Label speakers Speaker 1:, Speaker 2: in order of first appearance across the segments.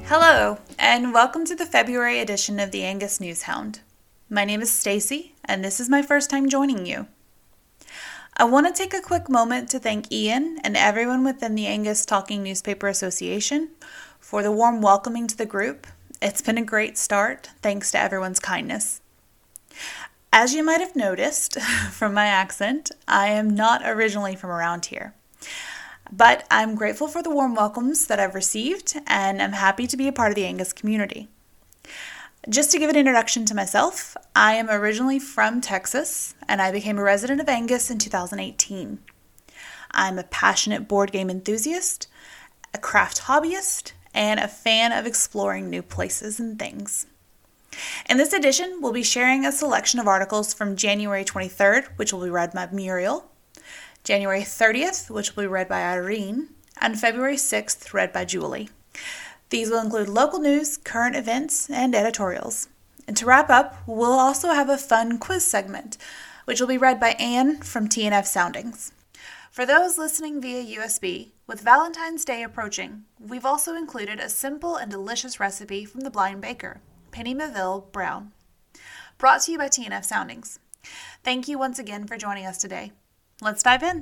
Speaker 1: Hello, and welcome to the February edition of the Angus Newshound. My name is Stacy, and this is my first time joining you. I want to take a quick moment to thank Ian and everyone within the Angus Talking Newspaper Association for the warm welcoming to the group. It's been a great start, thanks to everyone's kindness. As you might have noticed from my accent, I am not originally from around here. But I'm grateful for the warm welcomes that I've received, and I'm happy to be a part of the Angus community. Just to give an introduction to myself, I am originally from Texas, and I became a resident of Angus in 2018. I'm a passionate board game enthusiast, a craft hobbyist, and a fan of exploring new places and things. In this edition, we'll be sharing a selection of articles from January 23rd, which will be read by Muriel, January 30th, which will be read by Irene, and February 6th, read by Julie. These will include local news, current events, and editorials. And to wrap up, we'll also have a fun quiz segment, which will be read by Anne from TNF Soundings. For those listening via USB, with Valentine's Day approaching, we've also included a simple and delicious recipe from the Blind Baker, Penny Meville Brown, brought to you by TNF Soundings. Thank you once again for joining us today. Let's dive in.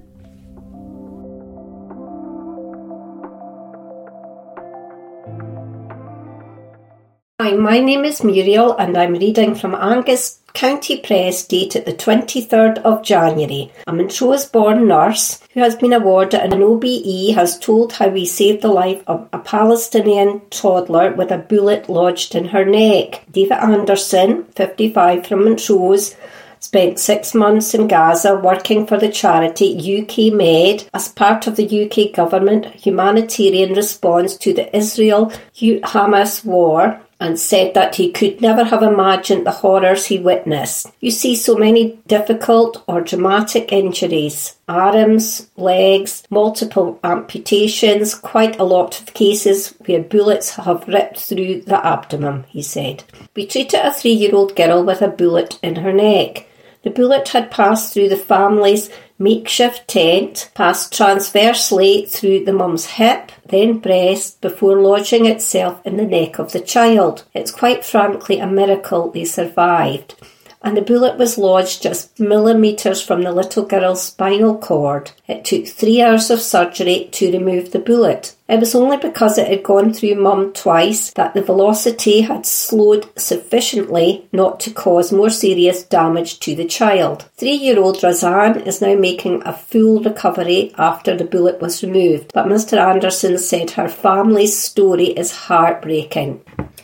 Speaker 2: Hi, my name is Muriel and I'm reading from Angus County Press dated the 23rd of January. A Montrose-born nurse who has been awarded an OBE has told how he saved the life of a Palestinian toddler with a bullet lodged in her neck. David Anderson, 55, from Montrose, spent 6 months in Gaza working for the charity UK Med as part of the UK government humanitarian response to the Israel-Hamas war, and said that he could never have imagined the horrors he witnessed. You see so many difficult or dramatic injuries, arms, legs, multiple amputations, quite a lot of cases where bullets have ripped through the abdomen, he said. We treated a 3-year-old girl with a bullet in her neck. The bullet had passed through the family's makeshift tent, passed transversely through the mum's hip, then breast, before lodging itself in the neck of the child. It's quite frankly a miracle they survived. And the bullet was lodged just millimetres from the little girl's spinal cord. It took 3 hours of surgery to remove the bullet. It was only because it had gone through mum twice that the velocity had slowed sufficiently not to cause more serious damage to the child. 3-year-old Razan is now making a full recovery after the bullet was removed, but Mr. Anderson said her family's story is heartbreaking.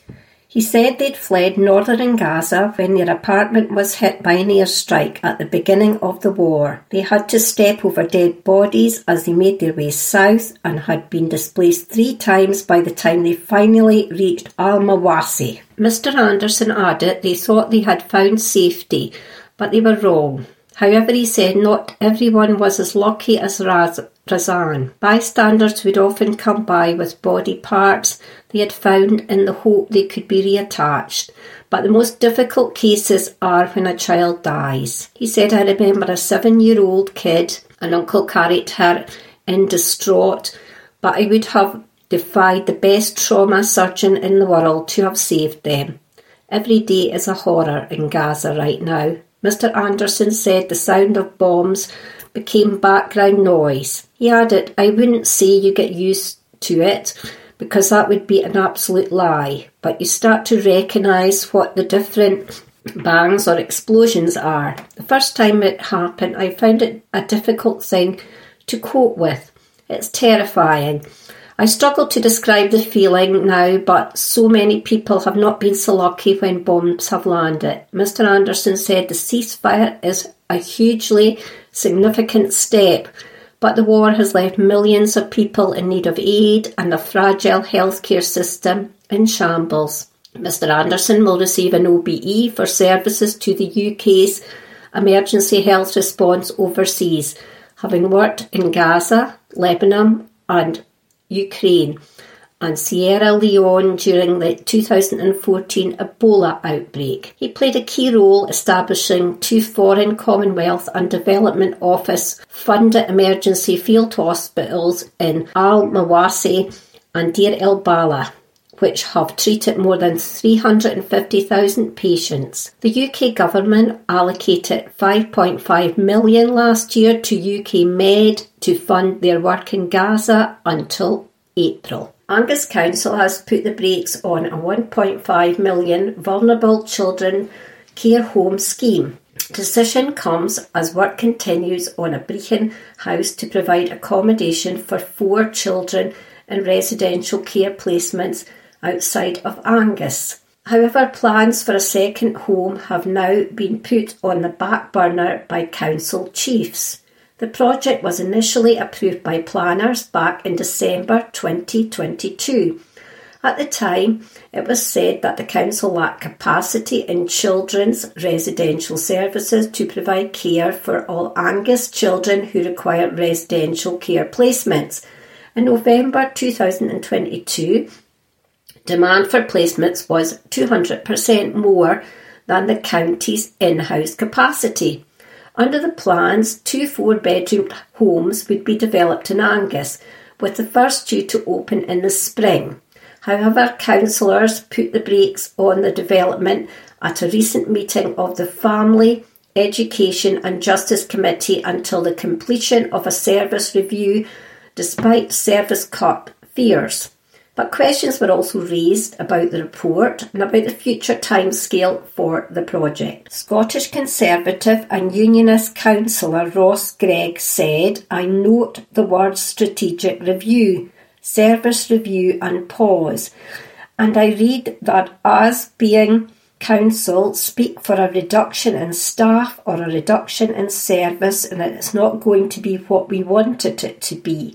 Speaker 2: He said they'd fled northern Gaza when their apartment was hit by an airstrike at the beginning of the war. They had to step over dead bodies as they made their way south and had been displaced 3 times by the time they finally reached Al-Mawasi. Mr. Anderson added they thought they had found safety, but they were wrong. However, he said not everyone was as lucky as Razan. Bystanders would often come by with body parts they had found in the hope they could be reattached. But the most difficult cases are when a child dies. He said, I remember a 7-year-old kid, an uncle carried her in distraught, but I would have defied the best trauma surgeon in the world to have saved them. Every day is a horror in Gaza right now. Mr. Anderson said the sound of bombs became background noise. He added, I wouldn't say you get used to it, because that would be an absolute lie, but you start to recognise what the different bangs or explosions are. The first time it happened, I found it a difficult thing to cope with. It's terrifying. I struggle to describe the feeling now, but so many people have not been so lucky when bombs have landed. Mr. Anderson said the ceasefire is a hugely significant step, but the war has left millions of people in need of aid and a fragile healthcare system in shambles. Mr. Anderson will receive an OBE for services to the UK's emergency health response overseas, having worked in Gaza, Lebanon and Ukraine and Sierra Leone during the 2014 Ebola outbreak. He played a key role establishing 2 foreign Commonwealth and Development Office funded emergency field hospitals in Al-Mawasi and Deir el-Balah, which have treated more than 350,000 patients. The UK government allocated £5.5 million last year to UK Med to fund their work in Gaza until April. Angus Council has put the brakes on a £1.5 million vulnerable children care home scheme. Decision comes as work continues on a Brechin house to provide accommodation for 4 children in residential care placements outside of Angus. However, plans for a second home have now been put on the back burner by council chiefs. The project was initially approved by planners back in December 2022. At the time, it was said that the council lacked capacity in children's residential services to provide care for all Angus children who require residential care placements. In November 2022, demand for placements was 200% more than the county's in-house capacity. Under the plans, 2 4-bedroom homes would be developed in Angus, with the first due to open in the spring. However, councillors put the brakes on the development at a recent meeting of the Family, Education and Justice Committee until the completion of a service review, despite service cut fears. But questions were also raised about the report and about the future timescale for the project. Scottish Conservative and Unionist councillor Ross Gregg said, "I note the words strategic review, service review and pause, and I read that as being council speak for a reduction in staff or a reduction in service, and that it's not going to be what we wanted it to be.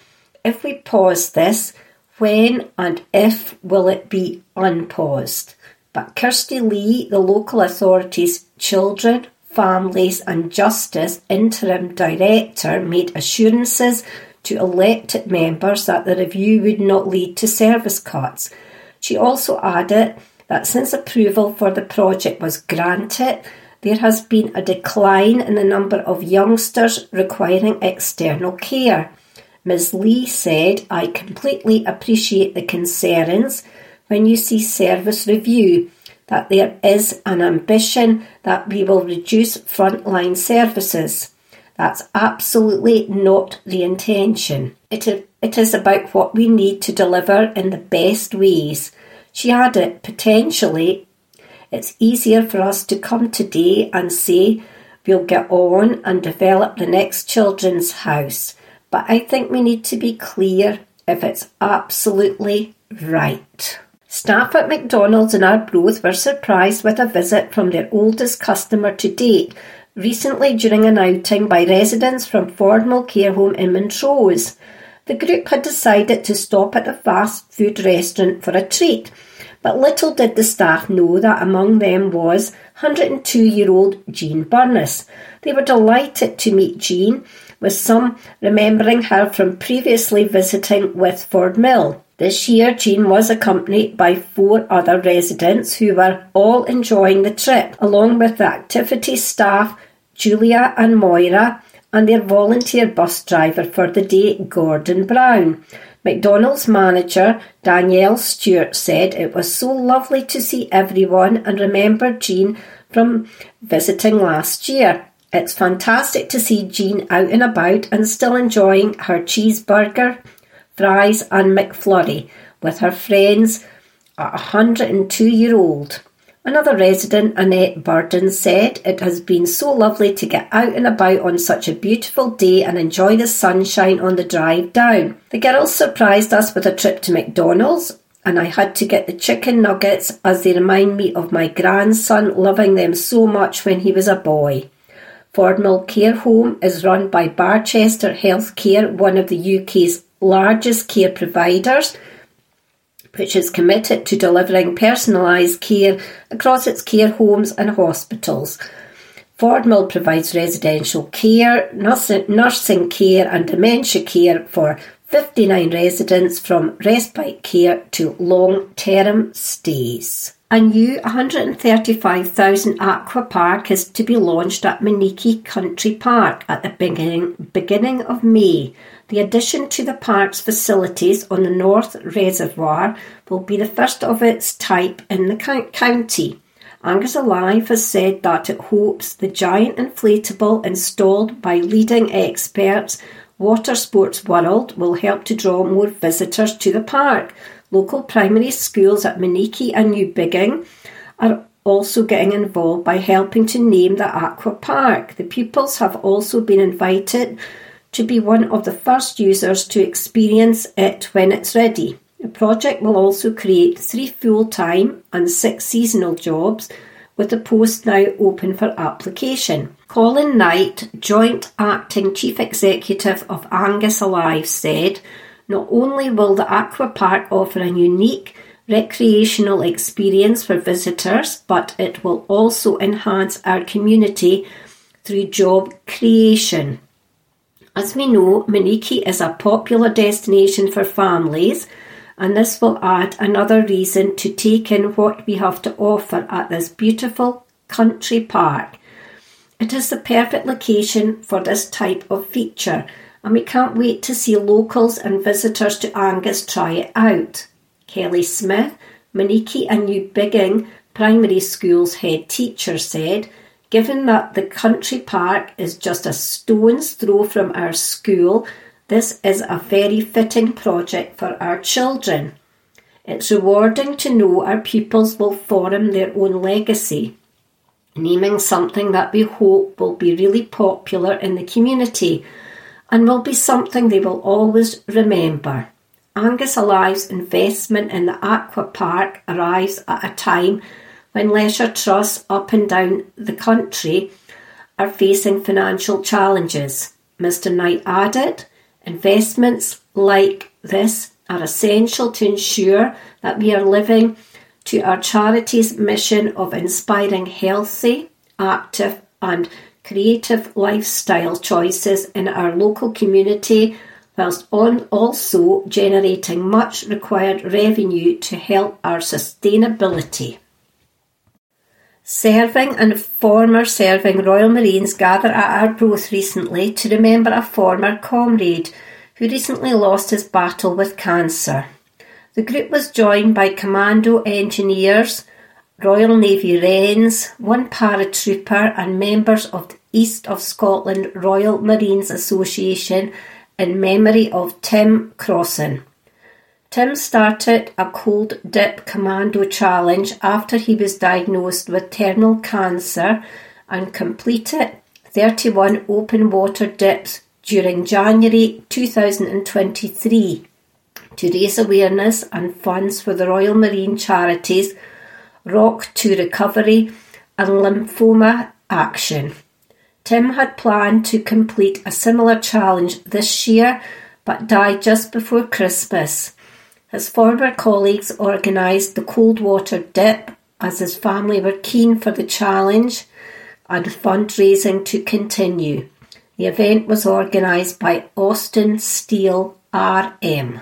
Speaker 2: If we pause this, when and if will it be unpaused?" But Kirsty Lee, the local authority's Children, Families and Justice interim director, made assurances to elected members that the review would not lead to service cuts. She also added that since approval for the project was granted, there has been a decline in the number of youngsters requiring external care. Ms. Lee said, "I completely appreciate the concerns when you see service review, that there is an ambition that we will reduce frontline services. That's absolutely not the intention. It is about what we need to deliver in the best ways." She added, "Potentially, it's easier for us to come today and say we'll get on and develop the next children's house. But I think we need to be clear if it's absolutely right." Staff at McDonald's in Arbroath were surprised with a visit from their oldest customer to date, recently during an outing by residents from Fordmill Care Home in Montrose. The group had decided to stop at a fast food restaurant for a treat, but little did the staff know that among them was 102-year-old Jean Burness. They were delighted to meet Jean, with some remembering her from previously visiting with Fordmill. This year, Jean was accompanied by 4 other residents who were all enjoying the trip, along with the activity staff Julia and Moira and their volunteer bus driver for the day, Gordon Brown. McDonald's manager Danielle Stewart said it was so lovely to see everyone and remembered Jean from visiting last year. "It's fantastic to see Jean out and about and still enjoying her cheeseburger, fries and McFlurry with her friends at 102-year-old. Another resident, Annette Burden, said it has been so lovely to get out and about on such a beautiful day and enjoy the sunshine on the drive down. The girls surprised us with a trip to McDonald's and I had to get the chicken nuggets as they remind me of my grandson loving them so much when he was a boy. Fordmill Care Home is run by Barchester Healthcare, one of the UK's largest care providers, which is committed to delivering personalised care across its care homes and hospitals. Fordmill provides residential care, nursing care and dementia care for 59 residents, from respite care to long-term stays. A new 135,000 aqua park is to be launched at Maniki Country Park at the beginning of May. The addition to the park's facilities on the North Reservoir will be the first of its type in the county. Angus Alive has said that it hopes the giant inflatable installed by leading experts water sports world will help to draw more visitors to the park. Local primary schools at Maniki and New Biggin are also getting involved by helping to name the aqua park. The pupils have also been invited to be one of the first users to experience it when it's ready. The project will also create 3 full-time and 6 seasonal jobs, with the post now open for application. Colin Knight, Joint Acting Chief Executive of Angus Alive, said, "Not only will the aqua park offer a unique recreational experience for visitors, but it will also enhance our community through job creation." As we know, Maniki is a popular destination for families, and this will add another reason to take in what we have to offer at this beautiful country park. It is the perfect location for this type of feature, and we can't wait to see locals and visitors to Angus try it out. Kelly Smith, Maniki and New Biggin Primary School's head teacher, said, "Given that the country park is just a stone's throw from our school, this is a very fitting project for our children. It's rewarding to know our pupils will form their own legacy, naming something that we hope will be really popular in the community and will be something they will always remember." Angus Alive's investment in the aqua park arrives at a time when leisure trusts up and down the country are facing financial challenges. Mr. Knight added, "Investments like this are essential to ensure that we are living to our charity's mission of inspiring healthy, active and creative lifestyle choices in our local community, whilst also generating much required revenue to help our sustainability." Serving and former serving Royal Marines gathered at Arbroath recently to remember a former comrade who recently lost his battle with cancer. The group was joined by Commando Engineers, Royal Navy Wrens, one paratrooper and members of the East of Scotland Royal Marines Association in memory of Tim Crossan. Tim started a cold dip commando challenge after he was diagnosed with terminal cancer and completed 31 open water dips during January 2023 to raise awareness and funds for the Royal Marine charities Rock to Recovery and Lymphoma Action. Tim had planned to complete a similar challenge this year but died just before Christmas. His former colleagues organised the cold water dip as his family were keen for the challenge and fundraising to continue. The event was organised by Austin Steel RM.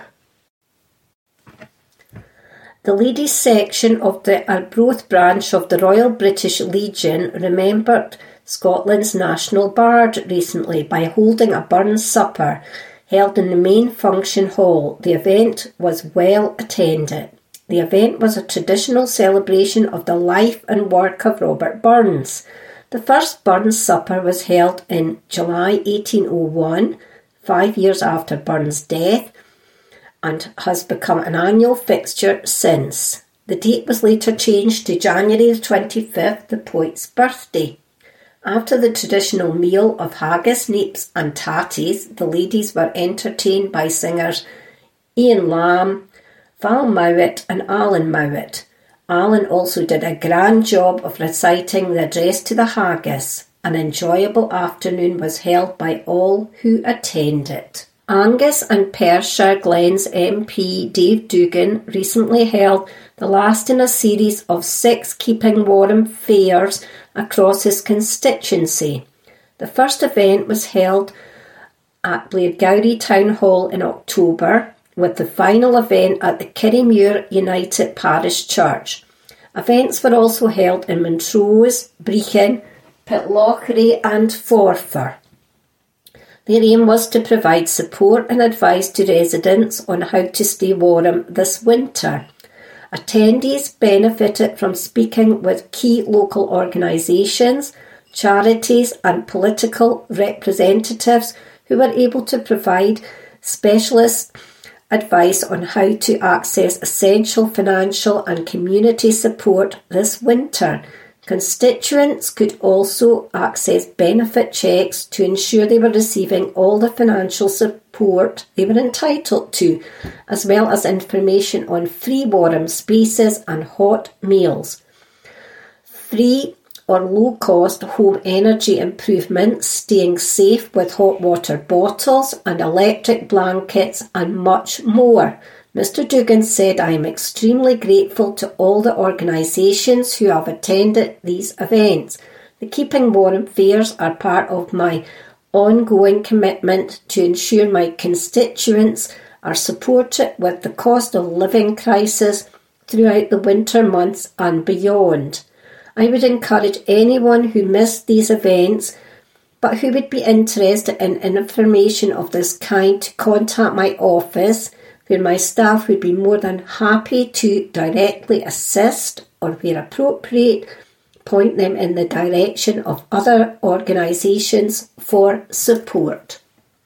Speaker 2: The ladies section of the Arbroath branch of the Royal British Legion remembered Scotland's national bard recently by holding a Burns supper held in the main function hall. The event was well attended. The event was a traditional celebration of the life and work of Robert Burns. The first Burns supper was held in July 1801, 5 years after Burns' death, and has become an annual fixture since. The date was later changed to January the 25th, the poet's birthday. After the traditional meal of haggis, neeps and tatties, the ladies were entertained by singers Ian Lamb, Val Mowat and Alan Mowat. Alan also did a grand job of reciting the address to the haggis. An enjoyable afternoon was held by all who attended. Angus and Perthshire Glens MP Dave Dugan recently held the last in a series of 6 Keeping Warm fairs across his constituency. The first event was held at Blairgowrie Town Hall in October, with the final event at the Kirriemuir United Parish Church. Events were also held in Montrose, Brechin, Pitlochry and Forfar. Their aim was to provide support and advice to residents on how to stay warm this winter. Attendees benefited from speaking with key local organisations, charities and political representatives who were able to provide specialist advice on how to access essential financial and community support this winter. Constituents could also access benefit checks to ensure they were receiving all the financial support they were entitled to, as well as information on free warm spaces and hot meals. Free or low-cost home energy improvements, staying safe with hot water bottles and electric blankets, and much more. Mr. Dugan said, "I am extremely grateful to all the organisations who have attended these events. The Keeping Warm fairs are part of my ongoing commitment to ensure my constituents are supported with the cost of living crisis throughout the winter months and beyond. I would encourage anyone who missed these events but who would be interested in information of this kind to contact my office, where my staff would be more than happy to directly assist or, where appropriate, point them in the direction of other organisations for support."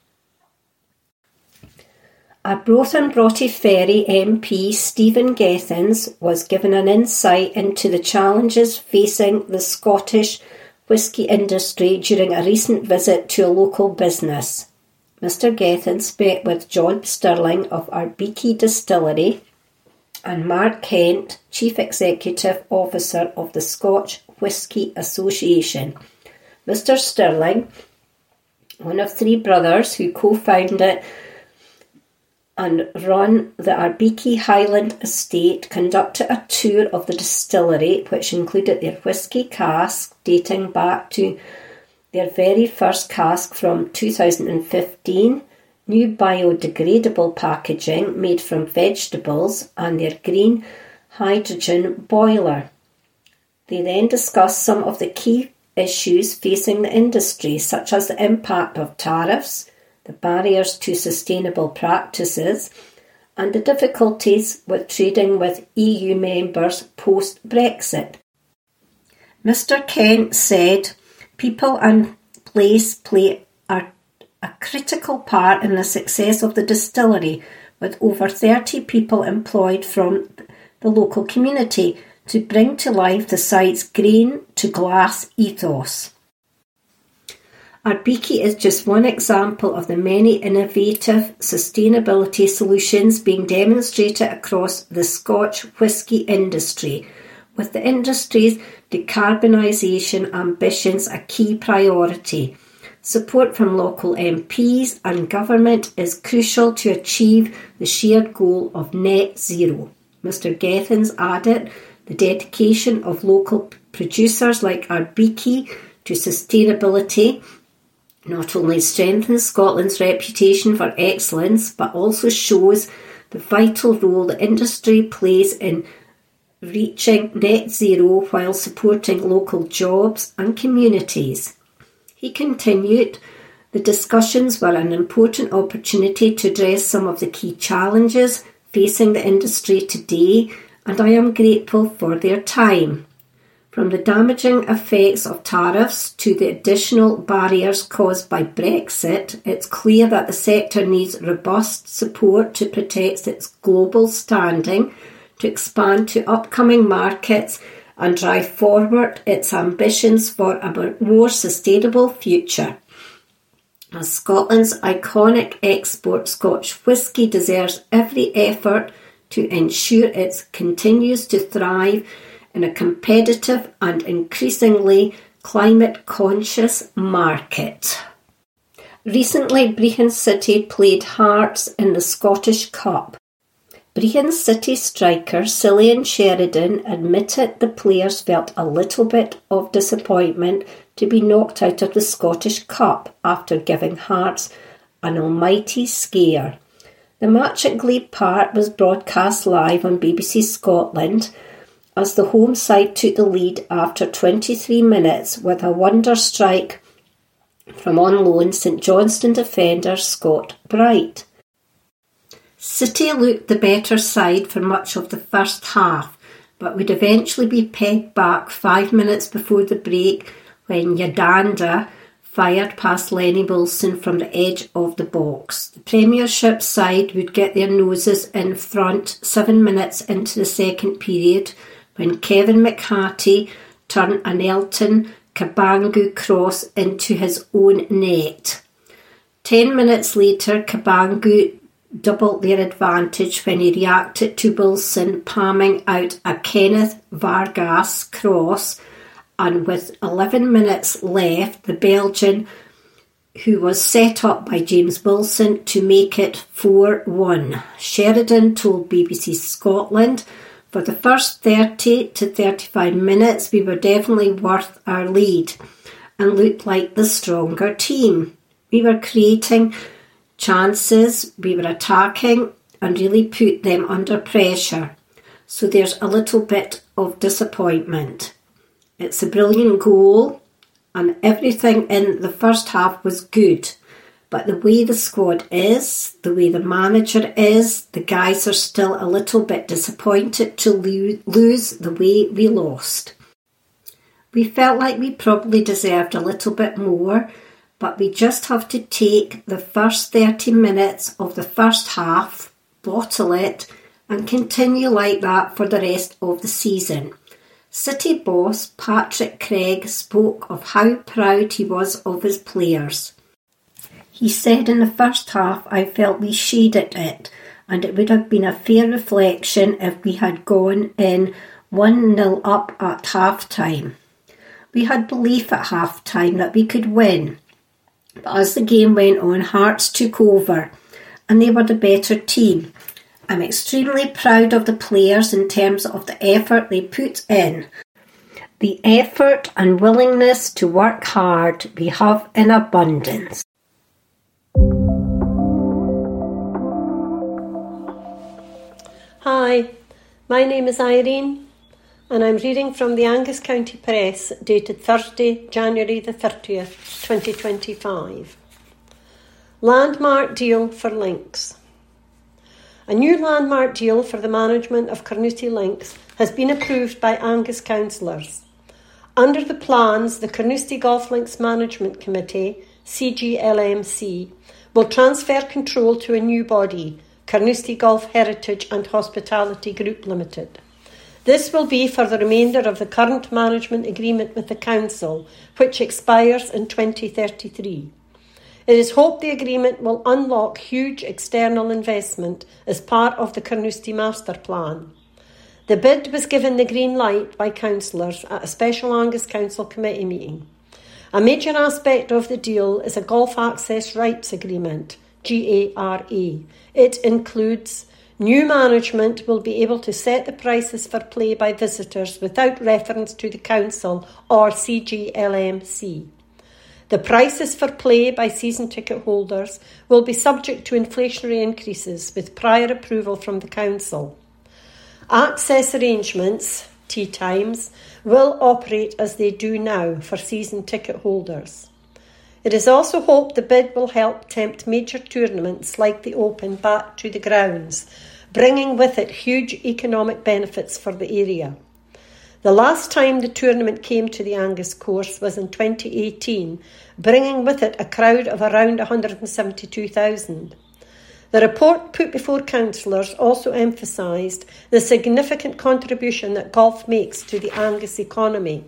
Speaker 2: Arbroath and Broughty Ferry MP Stephen Gethins was given an insight into the challenges facing the Scottish whisky industry during a recent visit to a local business. Mr. Gethins met with John Stirling of Arbiki Distillery and Mark Kent, Chief Executive Officer of the Scotch Whisky Association. Mr. Stirling, one of three brothers who co-founded and run the Arbiki Highland Estate, conducted a tour of the distillery, which included their whisky cask dating back to their very first cask from 2015, new biodegradable packaging made from vegetables, and their green hydrogen boiler. They then discussed some of the key issues facing the industry, such as the impact of tariffs, the barriers to sustainable practices, and the difficulties with trading with EU members post-Brexit. Mr. Kent said, "People and place play a critical part in the success of the distillery, with over 30 people employed from the local community to bring to life the site's grain to glass ethos." Arbiki is just one example of the many innovative sustainability solutions being demonstrated across the Scotch whisky industry, with the industry's decarbonisation ambitions a key priority. Support from local MPs and government is crucial to achieve the shared goal of net zero. Mr. Gethins added, "The dedication of local producers like Arbiki to sustainability not only strengthens Scotland's reputation for excellence, but also shows the vital role the industry plays in reaching net zero while supporting local jobs and communities." He continued, "The discussions were an important opportunity to address some of the key challenges facing the industry today, and I am grateful for their time. From the damaging effects of tariffs to the additional barriers caused by Brexit, it's clear that the sector needs robust support to protect its global standing, to expand to upcoming markets and drive forward its ambitions for a more sustainable future. As Scotland's iconic export, Scotch whisky deserves every effort to ensure it continues to thrive in a competitive and increasingly climate-conscious market." Recently, Brechin City played Hearts in the Scottish Cup. Brechin City striker Cillian Sheridan admitted the players felt a little bit of disappointment to be knocked out of the Scottish Cup after giving Hearts an almighty scare. The match at Glebe Park was broadcast live on BBC Scotland as the home side took the lead after 23 minutes with a wonder strike from on loan St Johnstone defender Scott Bright. City looked the better side for much of the first half, but would eventually be pegged back 5 minutes before the break when Yadanda fired past Lenny Wilson from the edge of the box. The Premiership side would get their noses in front 7 minutes into the second period when Kevin McHattie turned an Elton Kabangu cross into his own net. 10 minutes later, Kabangu doubled their advantage when he reacted to Wilson palming out a Kenneth Vargas cross, and with 11 minutes left, the Belgian, who was set up by James Wilson, to make it 4-1. Sheridan told BBC Scotland, "For the first 30 to 35 minutes, we were definitely worth our lead and looked like the stronger team. We were creating chances, we were attacking and really put them under pressure. So there's a little bit of disappointment. It's a brilliant goal and everything in the first half was good. But the way the squad is, the way the manager is, the guys are still a little bit disappointed to lose the way we lost. We felt like we probably deserved a little bit more, but we just have to take the first 30 minutes of the first half, bottle it, and continue like that for the rest of the season." City boss Patrick Craig spoke of how proud he was of his players. He said, "In the first half I felt we shaded it, and it would have been a fair reflection if we had gone in 1-0 up at half-time. We had belief at half-time that we could win. But as the game went on, Hearts took over, and they were the better team. I'm extremely proud of the players in terms of the effort they put in. The effort and willingness to work hard we have in abundance."
Speaker 3: Hi, my name is Irene and I'm reading from the Angus County Press dated Thursday, January the 30th, 2025. Landmark deal for links. A new landmark deal for the management of Carnoustie Links has been approved by Angus councillors. Under the plans, the Carnoustie Golf Links Management Committee, CGLMC, will transfer control to a new body, Carnoustie Golf Heritage and Hospitality Group Limited. This will be for the remainder of the current management agreement with the council, which expires in 2033. It is hoped the agreement will unlock huge external investment as part of the Carnoustie Master Plan. The bid was given the green light by councillors at a special Angus Council committee meeting. A major aspect of the deal is a Golf Access Rights Agreement, GARA. It includes new management will be able to set the prices for play by visitors without reference to the council or CGLMC. The prices for play by season ticket holders will be subject to inflationary increases with prior approval from the council. Access arrangements, tea times, will operate as they do now for season ticket holders. It is also hoped the bid will help tempt major tournaments like the Open back to the grounds, bringing with it huge economic benefits for the area. The last time the tournament came to the Angus course was in 2018, bringing with it a crowd of around 172,000. The report put before councillors also emphasised the significant contribution that golf makes to the Angus economy.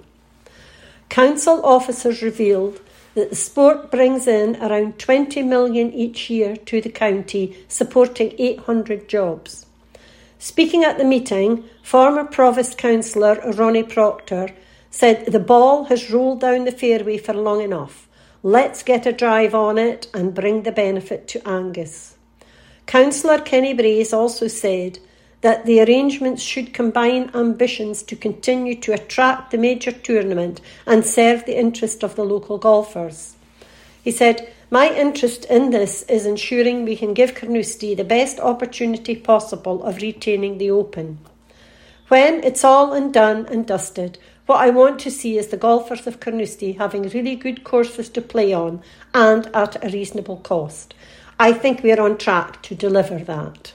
Speaker 3: Council officers revealed that the sport brings in around 20 million each year to the county, supporting 800 jobs. Speaking at the meeting, former Provost Councillor Ronnie Proctor said the ball has rolled down the fairway for long enough. Let's get a drive on it and bring the benefit to Angus. Councillor Kenny Brace also said that the arrangements should combine ambitions to continue to attract the major tournament and serve the interest of the local golfers. He said, "My interest in this is ensuring we can give Carnoustie the best opportunity possible of retaining the Open. When it's all done and dusted, What I want to see is the golfers of Carnoustie having really good courses to play on and at a reasonable cost. I think we are on track to deliver that.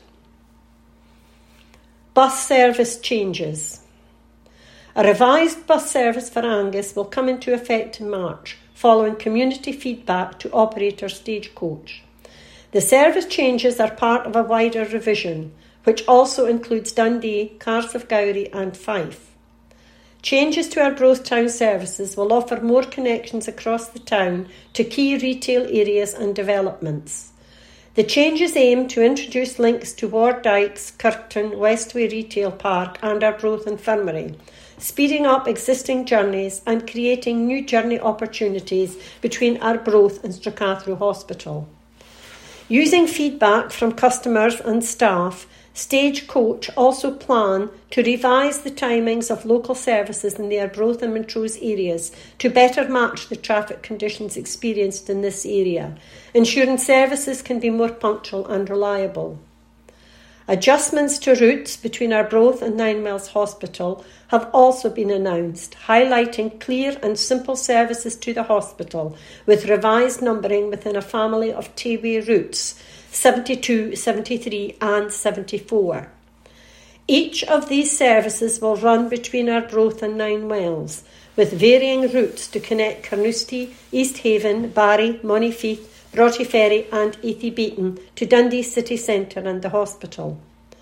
Speaker 3: Bus service changes. A revised bus service for Angus will come into effect in March, following community feedback to operator Stagecoach. The service changes are part of a wider revision, which also includes Dundee, Cardiff-Gowrie and Fife. Changes to Arbroath town services will offer more connections across the town to key retail areas and developments. The changes aim to introduce links to Ward Dykes, Kirkton, Westway Retail Park and Arbroath Infirmary, speeding up existing journeys and creating new journey opportunities between Arbroath and Stracathro Hospital. Using feedback from customers and staff, Stagecoach also plan to revise the timings of local services in the Arbroath and Montrose areas to better match the traffic conditions experienced in this area, ensuring services can be more punctual and reliable. Adjustments to routes between Arbroath and Ninemills Hospital have also been announced, highlighting clear and simple services to the hospital with revised numbering within a family of Tayway routes 72, 73 and 74. Each of these services will run between Arbroath and Ninewells, with varying routes to connect Carnoustie, East Haven, Barry, Monifieth, Broughty Ferry and Athey Beaton to Dundee city centre and the hospital.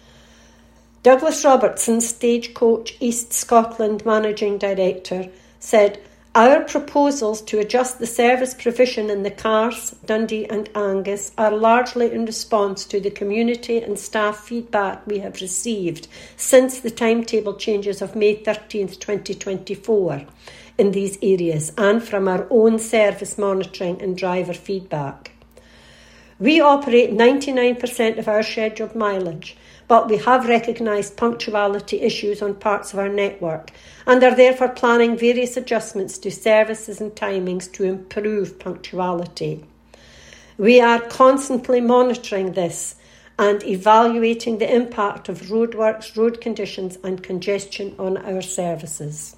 Speaker 3: Douglas Robertson, Stagecoach East Scotland Managing Director, said, "Our proposals to adjust the service provision in the Cars, Dundee and Angus are largely in response to the community and staff feedback we have received since the timetable changes of May 13th, 2024 in these areas and from our own service monitoring and driver feedback. We operate 99% of our scheduled mileage, but we have recognised punctuality issues on parts of our network and are therefore planning various adjustments to services and timings to improve punctuality. We are constantly monitoring this and evaluating the impact of roadworks, road conditions and congestion on our services."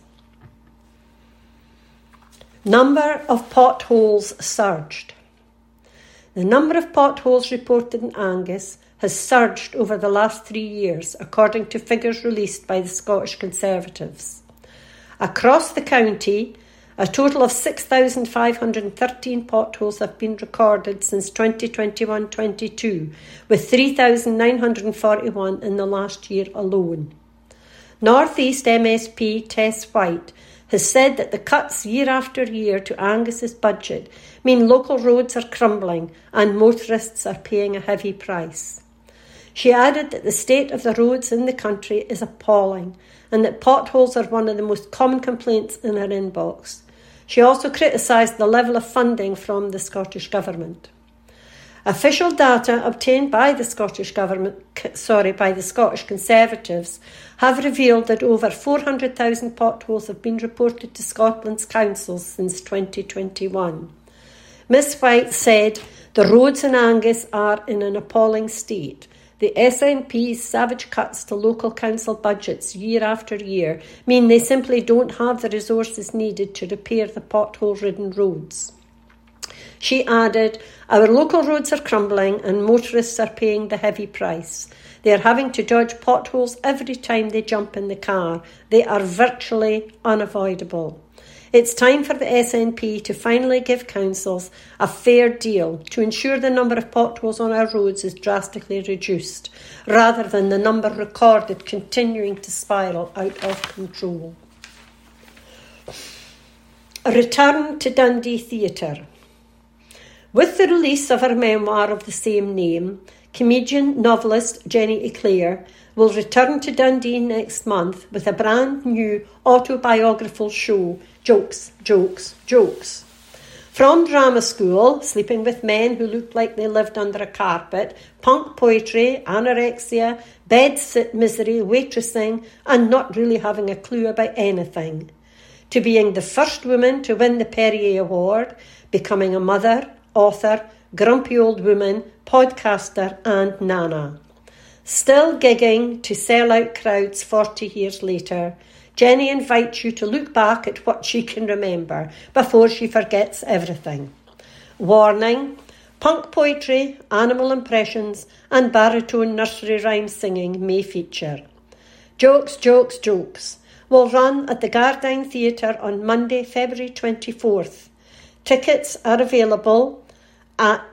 Speaker 3: Number of potholes surged. The number of potholes reported in Angus has surged over the last 3 years, according to figures released by the Scottish Conservatives. Across the county, a total of 6,513 potholes have been recorded since 2021-22, with 3,941 in the last year alone. North East MSP Tess White has said that the cuts year after year to Angus's budget mean local roads are crumbling and motorists are paying a heavy price. She added that the state of the roads in the country is appalling and that potholes are one of the most common complaints in her inbox. She also criticised the level of funding from the Scottish Government. Official data obtained by the Scottish Conservatives have revealed that over 400,000 potholes have been reported to Scotland's councils since 2021. Ms White said, "The roads in Angus are in an appalling state. The SNP's savage cuts to local council budgets year after year mean they simply don't have the resources needed to repair the pothole-ridden roads." She added, "Our local roads are crumbling and motorists are paying the heavy price. They are having to dodge potholes every time they jump in the car. They are virtually unavoidable. It's time for the SNP to finally give councils a fair deal to ensure the number of potholes on our roads is drastically reduced, rather than the number recorded continuing to spiral out of control." A return to Dundee Theatre. With the release of her memoir of the same name, comedian novelist Jenny Eclair will return to Dundee next month with a brand new autobiographical show, Jokes, Jokes, Jokes. From drama school, sleeping with men who looked like they lived under a carpet, punk poetry, anorexia, bed-sit misery, waitressing, and not really having a clue about anything, to being the first woman to win the Perrier Award, becoming a mother, author, grumpy old woman, podcaster and nana. Still gigging to sell out crowds 40 years later, Jenny invites you to look back at what she can remember before she forgets everything. Warning: punk poetry, animal impressions and baritone nursery rhyme singing may feature. Jokes, jokes, jokes will run at the Gardyne Theatre on Monday, February 24th. Tickets are available at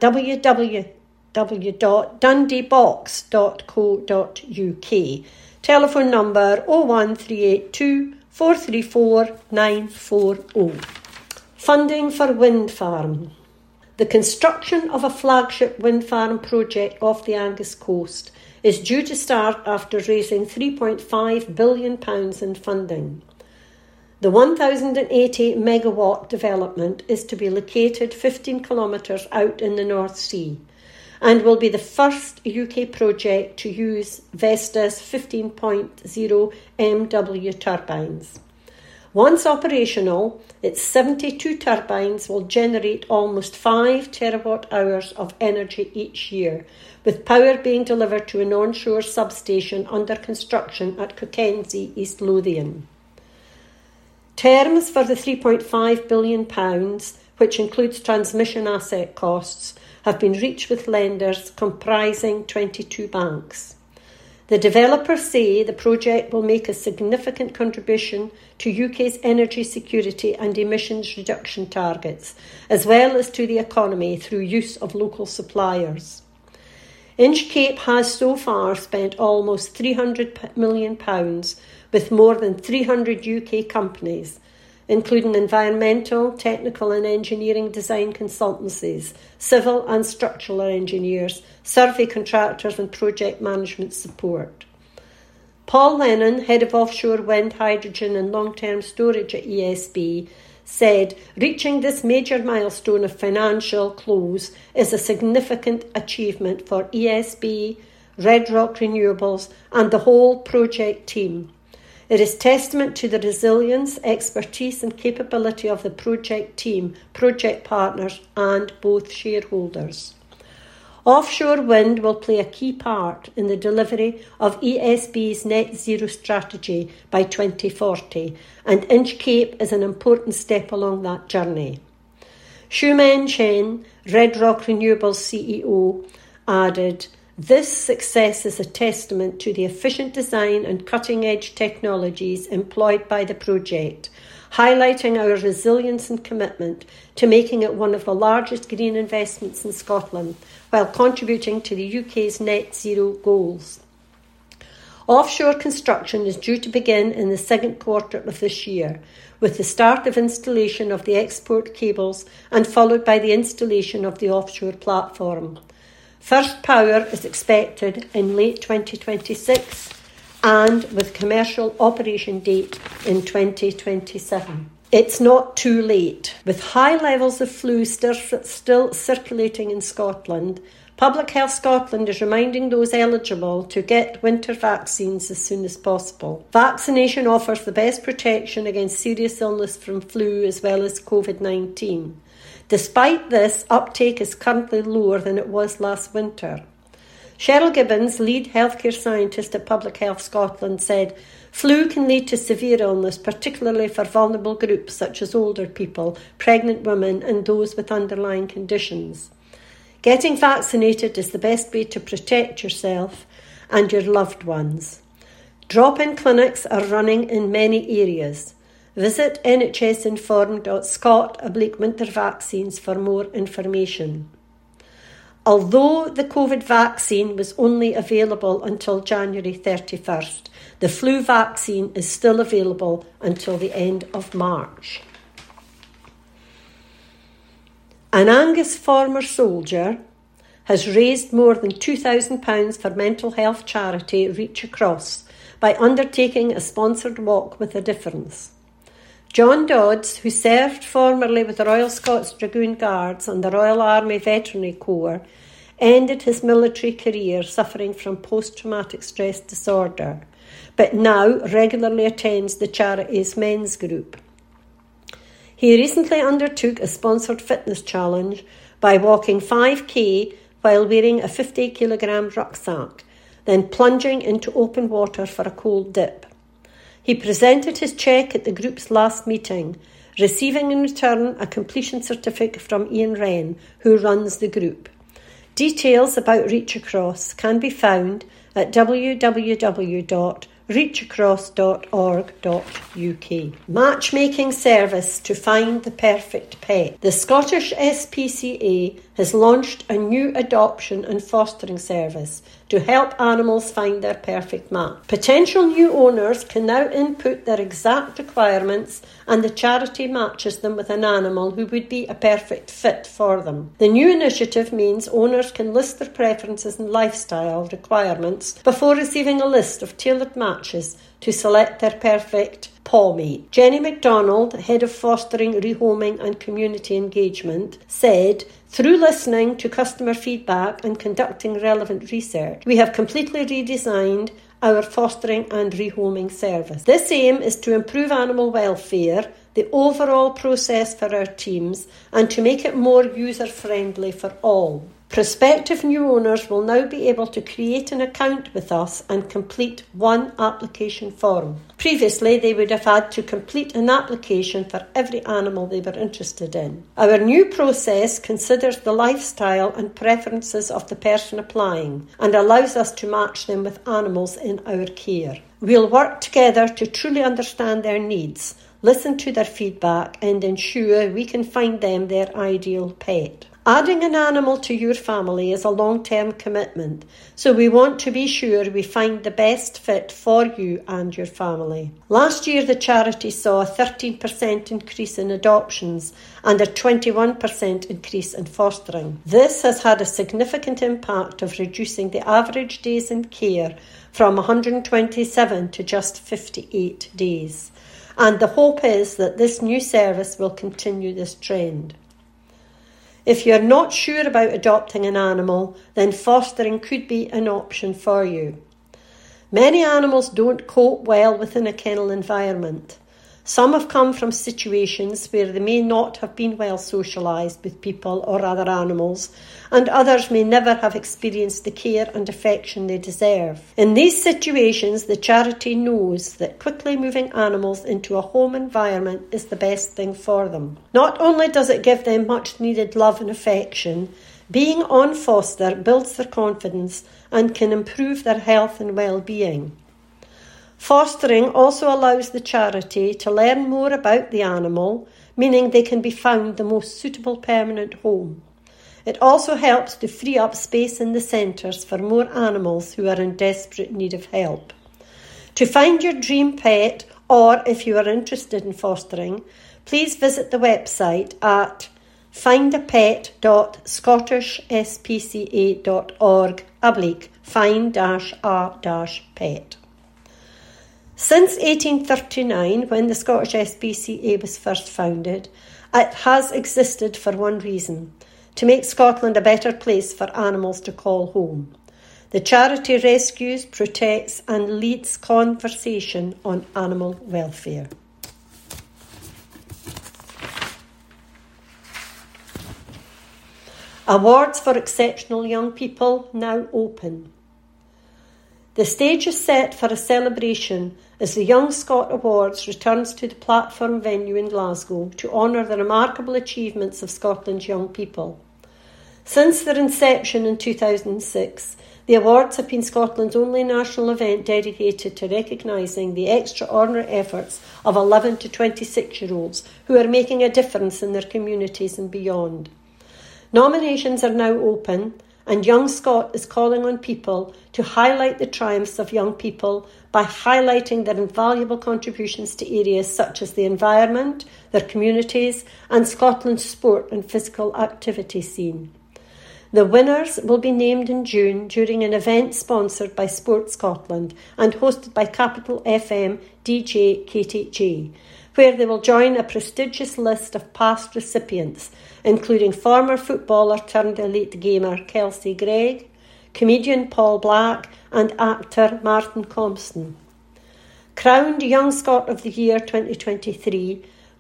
Speaker 3: www.dundeebox.co.uk. Telephone number 01382 434 940. Funding for wind farm. The construction of a flagship wind farm project off the Angus coast is due to start after raising £3.5 billion in funding. The 1,080 megawatt development is to be located 15 kilometres out in the North Sea and will be the first UK project to use Vestas 15.0 MW turbines. Once operational, its 72 turbines will generate almost 5 terawatt hours of energy each year, with power being delivered to an onshore substation under construction at Cockenzie, East Lothian. Terms for the £3.5 billion, which includes transmission asset costs, have been reached with lenders comprising 22 banks. The developers say the project will make a significant contribution to UK's energy security and emissions reduction targets, as well as to the economy through use of local suppliers. Inchcape has so far spent almost £300 million with more than 300 UK companies, including environmental, technical and engineering design consultancies, civil and structural engineers, survey contractors and project management support. Paul Lennon, head of offshore wind, hydrogen and long-term storage at ESB, said reaching this major milestone of financial close is a significant achievement for ESB, Red Rock Renewables and the whole project team. It is testament to the resilience, expertise and capability of the project team, project partners and both shareholders. Offshore wind will play a key part in the delivery of ESB's net zero strategy by 2040, and Inchcape is an important step along that journey. Xiumen Chen, Red Rock Renewables CEO, added, "This success is a testament to the efficient design and cutting-edge technologies employed by the project, highlighting our resilience and commitment to making it one of the largest green investments in Scotland, while contributing to the UK's net zero goals." Offshore construction is due to begin in the second quarter of this year, with the start of installation of the export cables and followed by the installation of the offshore platform. First power is expected in late 2026 and with commercial operation date in 2027. It's not too late. With high levels of flu still circulating in Scotland, Public Health Scotland is reminding those eligible to get winter vaccines as soon as possible. Vaccination offers the best protection against serious illness from flu as well as COVID-19. Despite this, uptake is currently lower than it was last winter. Cheryl Gibbons, lead healthcare scientist at Public Health Scotland, said, "Flu can lead to severe illness, particularly for vulnerable groups such as older people, pregnant women and those with underlying conditions. Getting vaccinated is the best way to protect yourself and your loved ones. Drop-in clinics are running in many areas. Visit nhsinform.scot/winter vaccines for more information." Although the COVID vaccine was only available until January 31st, the flu vaccine is still available until the end of March. An Angus former soldier has raised more than £2,000 for mental health charity Reach Across by undertaking a sponsored walk with a difference. John Dodds, who served formerly with the Royal Scots Dragoon Guards and the Royal Army Veterinary Corps, ended his military career suffering from post-traumatic stress disorder, but now regularly attends the charity's men's group. He recently undertook a sponsored fitness challenge by walking 5k while wearing a 50-kilogram rucksack, then plunging into open water for a cold dip. He presented his cheque at the group's last meeting, receiving in return a completion certificate from Ian Wren, who runs the group. Details about Reach Across can be found at www.reachacross.org.uk. Matchmaking service to find the perfect pet. The Scottish SPCA has launched a new adoption and fostering service to help animals find their perfect match. Potential new owners can now input their exact requirements and the charity matches them with an animal who would be a perfect fit for them. The new initiative means owners can list their preferences and lifestyle requirements before receiving a list of tailored matches to select their perfect paw mate. Jenny MacDonald, Head of Fostering, Rehoming and Community Engagement, said, "Through listening to customer feedback and conducting relevant research, we have completely redesigned our fostering and rehoming service. This aim is to improve animal welfare, the overall process for our teams, and to make it more user-friendly for all. Prospective new owners will now be able to create an account with us and complete one application form. Previously, they would have had to complete an application for every animal they were interested in. Our new process considers the lifestyle and preferences of the person applying and allows us to match them with animals in our care. We'll work together to truly understand their needs, listen to their feedback and ensure we can find them their ideal pet. Adding an animal to your family is a long-term commitment, so we want to be sure we find the best fit for you and your family. Last year, the charity saw a 13% increase in adoptions and a 21% increase in fostering. This has had a significant impact of reducing the average days in care from 127 to just 58 days. And the hope is that this new service will continue this trend. If you're not sure about adopting an animal, then fostering could be an option for you. Many animals don't cope well within a kennel environment. Some have come from situations where they may not have been well socialised with people or other animals, and others may never have experienced the care and affection they deserve. In these situations, the charity knows that quickly moving animals into a home environment is the best thing for them. Not only does it give them much needed love and affection, being on foster builds their confidence and can improve their health and well-being. Fostering also allows the charity to learn more about the animal, meaning they can be found the most suitable permanent home. It also helps to free up space in the centres for more animals who are in desperate need of help. To find your dream pet, or if you are interested in fostering, please visit the website at findapet.scottishspca.org/find-a-pet. Since 1839, when the Scottish SPCA was first founded, it has existed for one reason: to make Scotland a better place for animals to call home. The charity rescues, protects and leads conversation on animal welfare. Awards for exceptional young people now open. The stage is set for a celebration as the Young Scot Awards returns to the platform venue in Glasgow to honour the remarkable achievements of Scotland's young people. Since their inception in 2006, the awards have been Scotland's only national event dedicated to recognising the extraordinary efforts of 11 to 26-year-olds who are making a difference in their communities and beyond. Nominations are now open, and Young Scot is calling on people to highlight the triumphs of young people by highlighting their invaluable contributions to areas such as the environment, their communities and Scotland's sport and physical activity scene. The winners will be named in June during an event sponsored by Sport Scotland and hosted by Capital FM DJ Katie J, where they will join a prestigious list of past recipients, including former footballer turned elite gamer Kelsey Gregg, comedian Paul Black and actor Martin Compston. Crowned Young Scot of the Year 2023,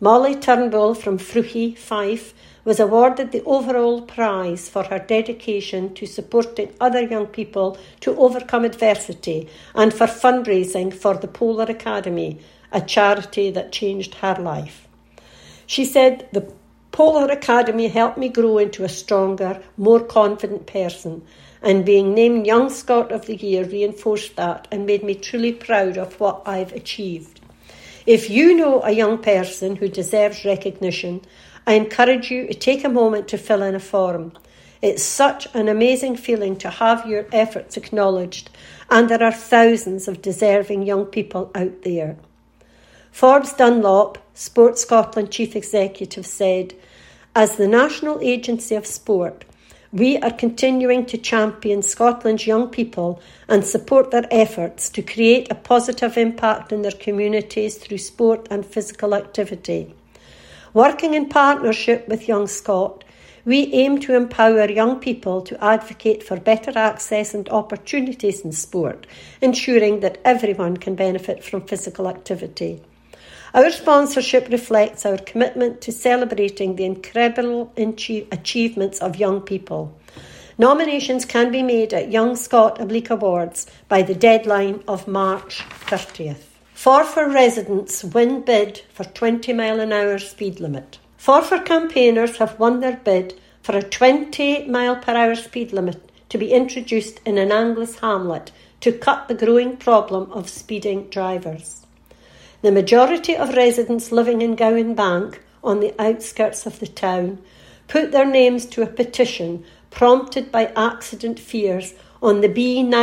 Speaker 3: Molly Turnbull from Fruhy, Fife, was awarded the overall prize for her dedication to supporting other young people to overcome adversity and for fundraising for the Polar Academy, a charity that changed her life. She said, "The Polar Academy helped me grow into a stronger, more confident person, and being named Young Scot of the Year reinforced that and made me truly proud of what I've achieved. If you know a young person who deserves recognition, I encourage you to take a moment to fill in a form. It's such an amazing feeling to have your efforts acknowledged, and there are thousands of deserving young people out there." Forbes Dunlop, Sport Scotland Chief Executive, said, "As the National Agency of Sport, we are continuing to champion Scotland's young people and support their efforts to create a positive impact in their communities through sport and physical activity. Working in partnership with Young Scot, we aim to empower young people to advocate for better access and opportunities in sport, ensuring that everyone can benefit from physical activity. Our sponsorship reflects our commitment to celebrating the incredible achievements of young people. Nominations can be made at Young Scot Oblique Awards by the deadline of March 30th. Forfar residents win bid for 20 mile an hour speed limit. Forfar campaigners have won their bid for a 20 mile per hour speed limit to be introduced in an Angus hamlet to cut the growing problem of speeding drivers. The majority of residents living in Gowan Bank, on the outskirts of the town, put their names to a petition prompted by accident fears on the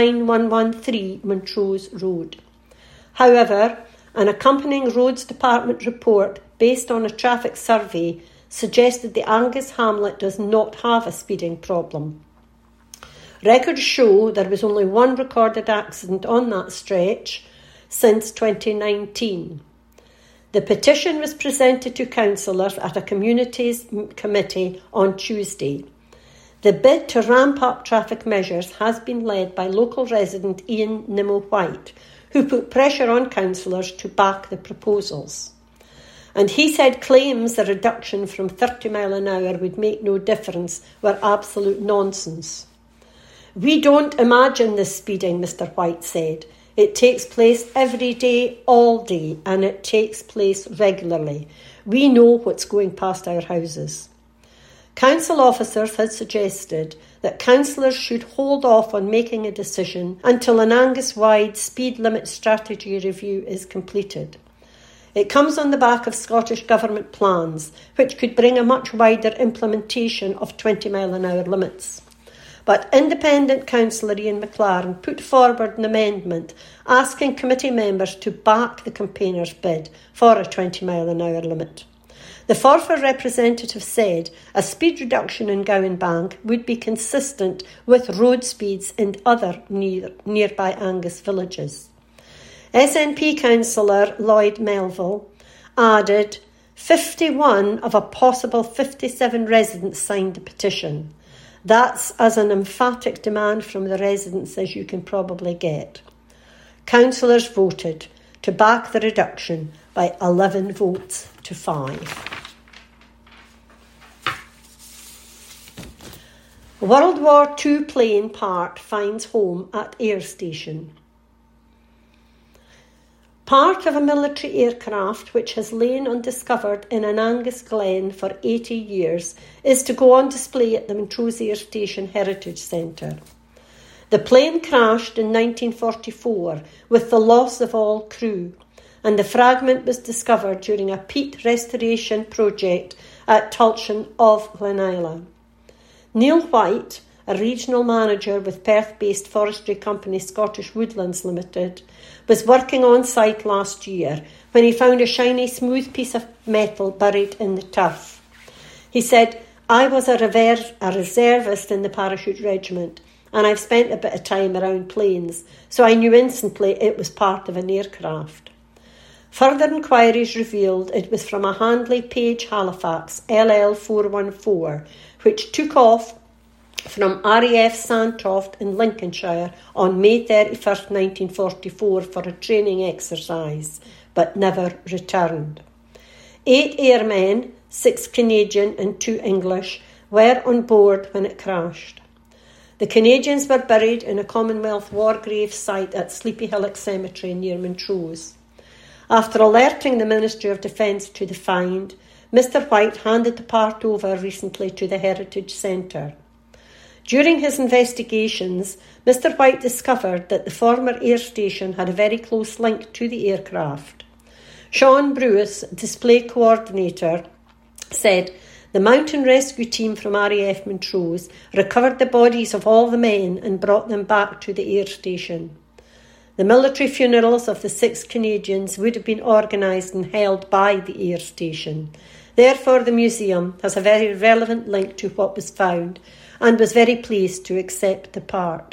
Speaker 3: B9113 Montrose Road. However, an accompanying Roads Department report based on a traffic survey suggested the Angus hamlet does not have a speeding problem. Records show there was only one recorded accident on that stretch since 2019. The petition was presented to councillors at a communities committee on Tuesday. The bid to ramp up traffic measures has been led by local resident Ian Nimmo White, who put pressure on councillors to back the proposals. And he said claims the reduction from 30 mile an hour would make no difference were absolute nonsense. "We don't imagine this speeding," Mr White said. "It takes place every day, all day, and it takes place regularly. We know what's going past our houses." Council officers had suggested that councillors should hold off on making a decision until an Angus-wide speed limit strategy review is completed. It comes on the back of Scottish Government plans, which could bring a much wider implementation of 20 mile an hour limits. But independent councillor Ian McLaren put forward an amendment asking committee members to back the campaigner's bid for a 20 mile an hour limit. The Forfar representative said a speed reduction in Gowan Bank would be consistent with road speeds in other nearby Angus villages. SNP councillor Lloyd Melville added 51 of a possible 57 residents signed the petition. That's as an emphatic demand from the residents as you can probably get. Councillors voted to back the reduction by 11 votes to 5. World War II plane part finds home at air station. Part of a military aircraft which has lain undiscovered in an Angus glen for 80 years is to go on display at the Montrose Air Station Heritage Centre. The plane crashed in 1944 with the loss of all crew, and the fragment was discovered during a peat restoration project at Tulchan of Glenilla. Neil White, a regional manager with Perth-based forestry company Scottish Woodlands Limited, was working on site last year when he found a shiny, smooth piece of metal buried in the turf. He said, "I was a reservist in the parachute regiment, and I've spent a bit of time around planes, so I knew instantly it was part of an aircraft." Further inquiries revealed it was from a Handley Page Halifax LL414, which took off from RAF Sandtoft in Lincolnshire on May 31st, 1944 for a training exercise, but never returned. 8 airmen, 6 Canadian and 2 English, were on board when it crashed. The Canadians were buried in a Commonwealth War grave site at Sleepy Hillock Cemetery near Montrose. After alerting the Ministry of Defence to the find, Mr White handed the part over recently to the Heritage Centre. During his investigations, Mr White discovered that the former air station had a very close link to the aircraft. Sean Bruce, display coordinator, said the mountain rescue team from RAF Montrose recovered the bodies of all the men and brought them back to the air station. The military funerals of the 6 Canadians would have been organised and held by the air station. Therefore, the museum has a very relevant link to what was found and was very pleased to accept the part.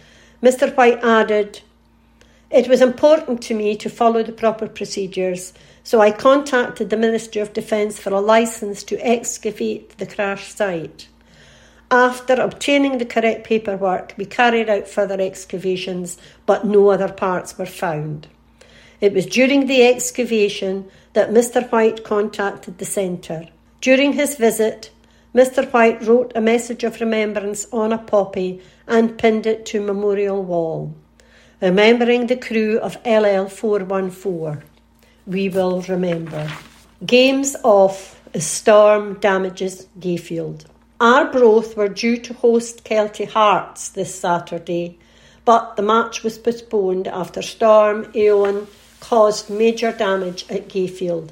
Speaker 3: Mr White added, "It was important to me to follow the proper procedures, so I contacted the Ministry of Defence for a licence to excavate the crash site. After obtaining the correct paperwork, we carried out further excavations, but no other parts were found. It was during the excavation that Mr White contacted the centre. During his visit, Mr White wrote a message of remembrance on a poppy and pinned it to Memorial Wall, remembering the crew of LL 414. We will remember." Games off as storm damages Gayfield. Arbroath were due to host Kelty Hearts this Saturday, but the match was postponed after Storm Éowyn caused major damage at Gayfield.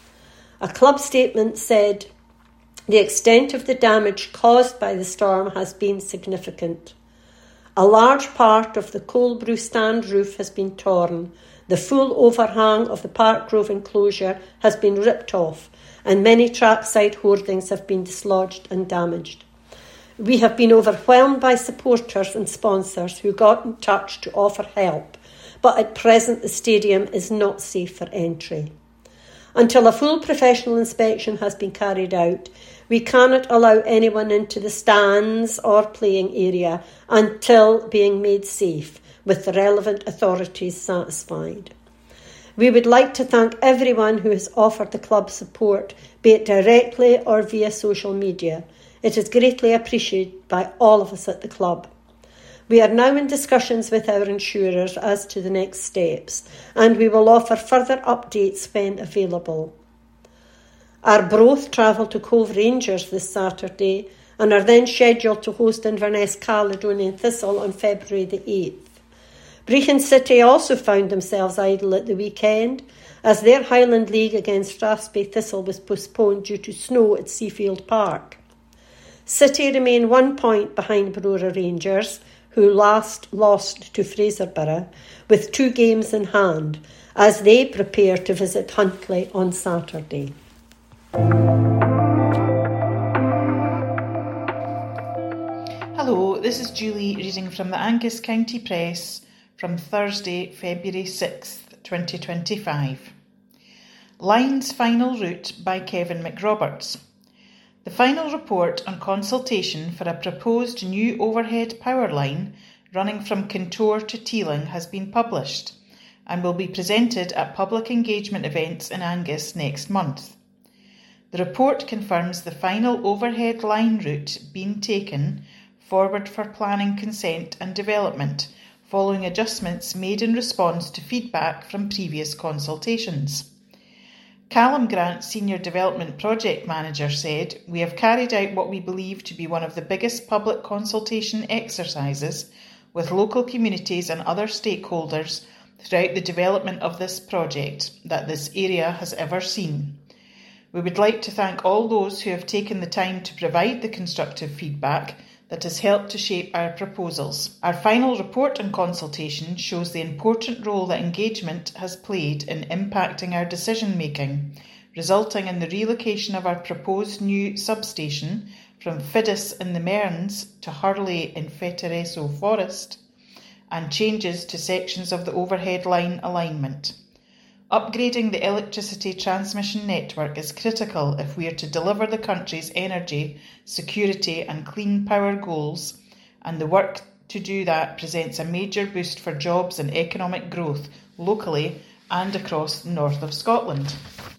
Speaker 3: A club statement said, "The extent of the damage caused by the storm has been significant. A large part of the Cold Brew stand roof has been torn, the full overhang of the Park Grove enclosure has been ripped off, and many trackside hoardings have been dislodged and damaged. We have been overwhelmed by supporters and sponsors who got in touch to offer help, but at present the stadium is not safe for entry. Until a full professional inspection has been carried out, we cannot allow anyone into the stands or playing area until being made safe, with the relevant authorities satisfied. We would like to thank everyone who has offered the club support, be it directly or via social media. It is greatly appreciated by all of us at the club. We are now in discussions with our insurers as to the next steps, and we will offer further updates when available. Arbroath travel to Cove Rangers this Saturday and are then scheduled to host Inverness Caledonian Thistle on February the 8th. Brechin City also found themselves idle at the weekend as their Highland League against Strathspey Thistle was postponed due to snow at Seafield Park. City remain 1 point behind Brora Rangers, who last lost to Fraserburgh, with 2 games in hand, as they prepare to visit Huntly on Saturday.
Speaker 4: Hello, this is Julie reading from the Angus County Press from Thursday, February 6th, 2025. Line's Final Route by Kevin McRoberts. The final report on consultation for a proposed new overhead power line running from Kintore to Teeling has been published and will be presented at public engagement events in Angus next month. The report confirms the final overhead line route being taken forward for planning consent and development following adjustments made in response to feedback from previous consultations. Callum Grant, Senior Development Project Manager, said, "We have carried out what we believe to be one of the biggest public consultation exercises with local communities and other stakeholders throughout the development of this project that this area has ever seen. We would like to thank all those who have taken the time to provide the constructive feedback that has helped to shape our proposals. Our final report on consultation shows the important role that engagement has played in impacting our decision making, resulting in the relocation of our proposed new substation from Fiddis in the Mearns to Hurley in Fetteresso Forest, and changes to sections of the overhead line alignment. Upgrading the electricity transmission network is critical if we are to deliver the country's energy, security and clean power goals, and the work to do that presents a major boost for jobs and economic growth locally and across the north of Scotland."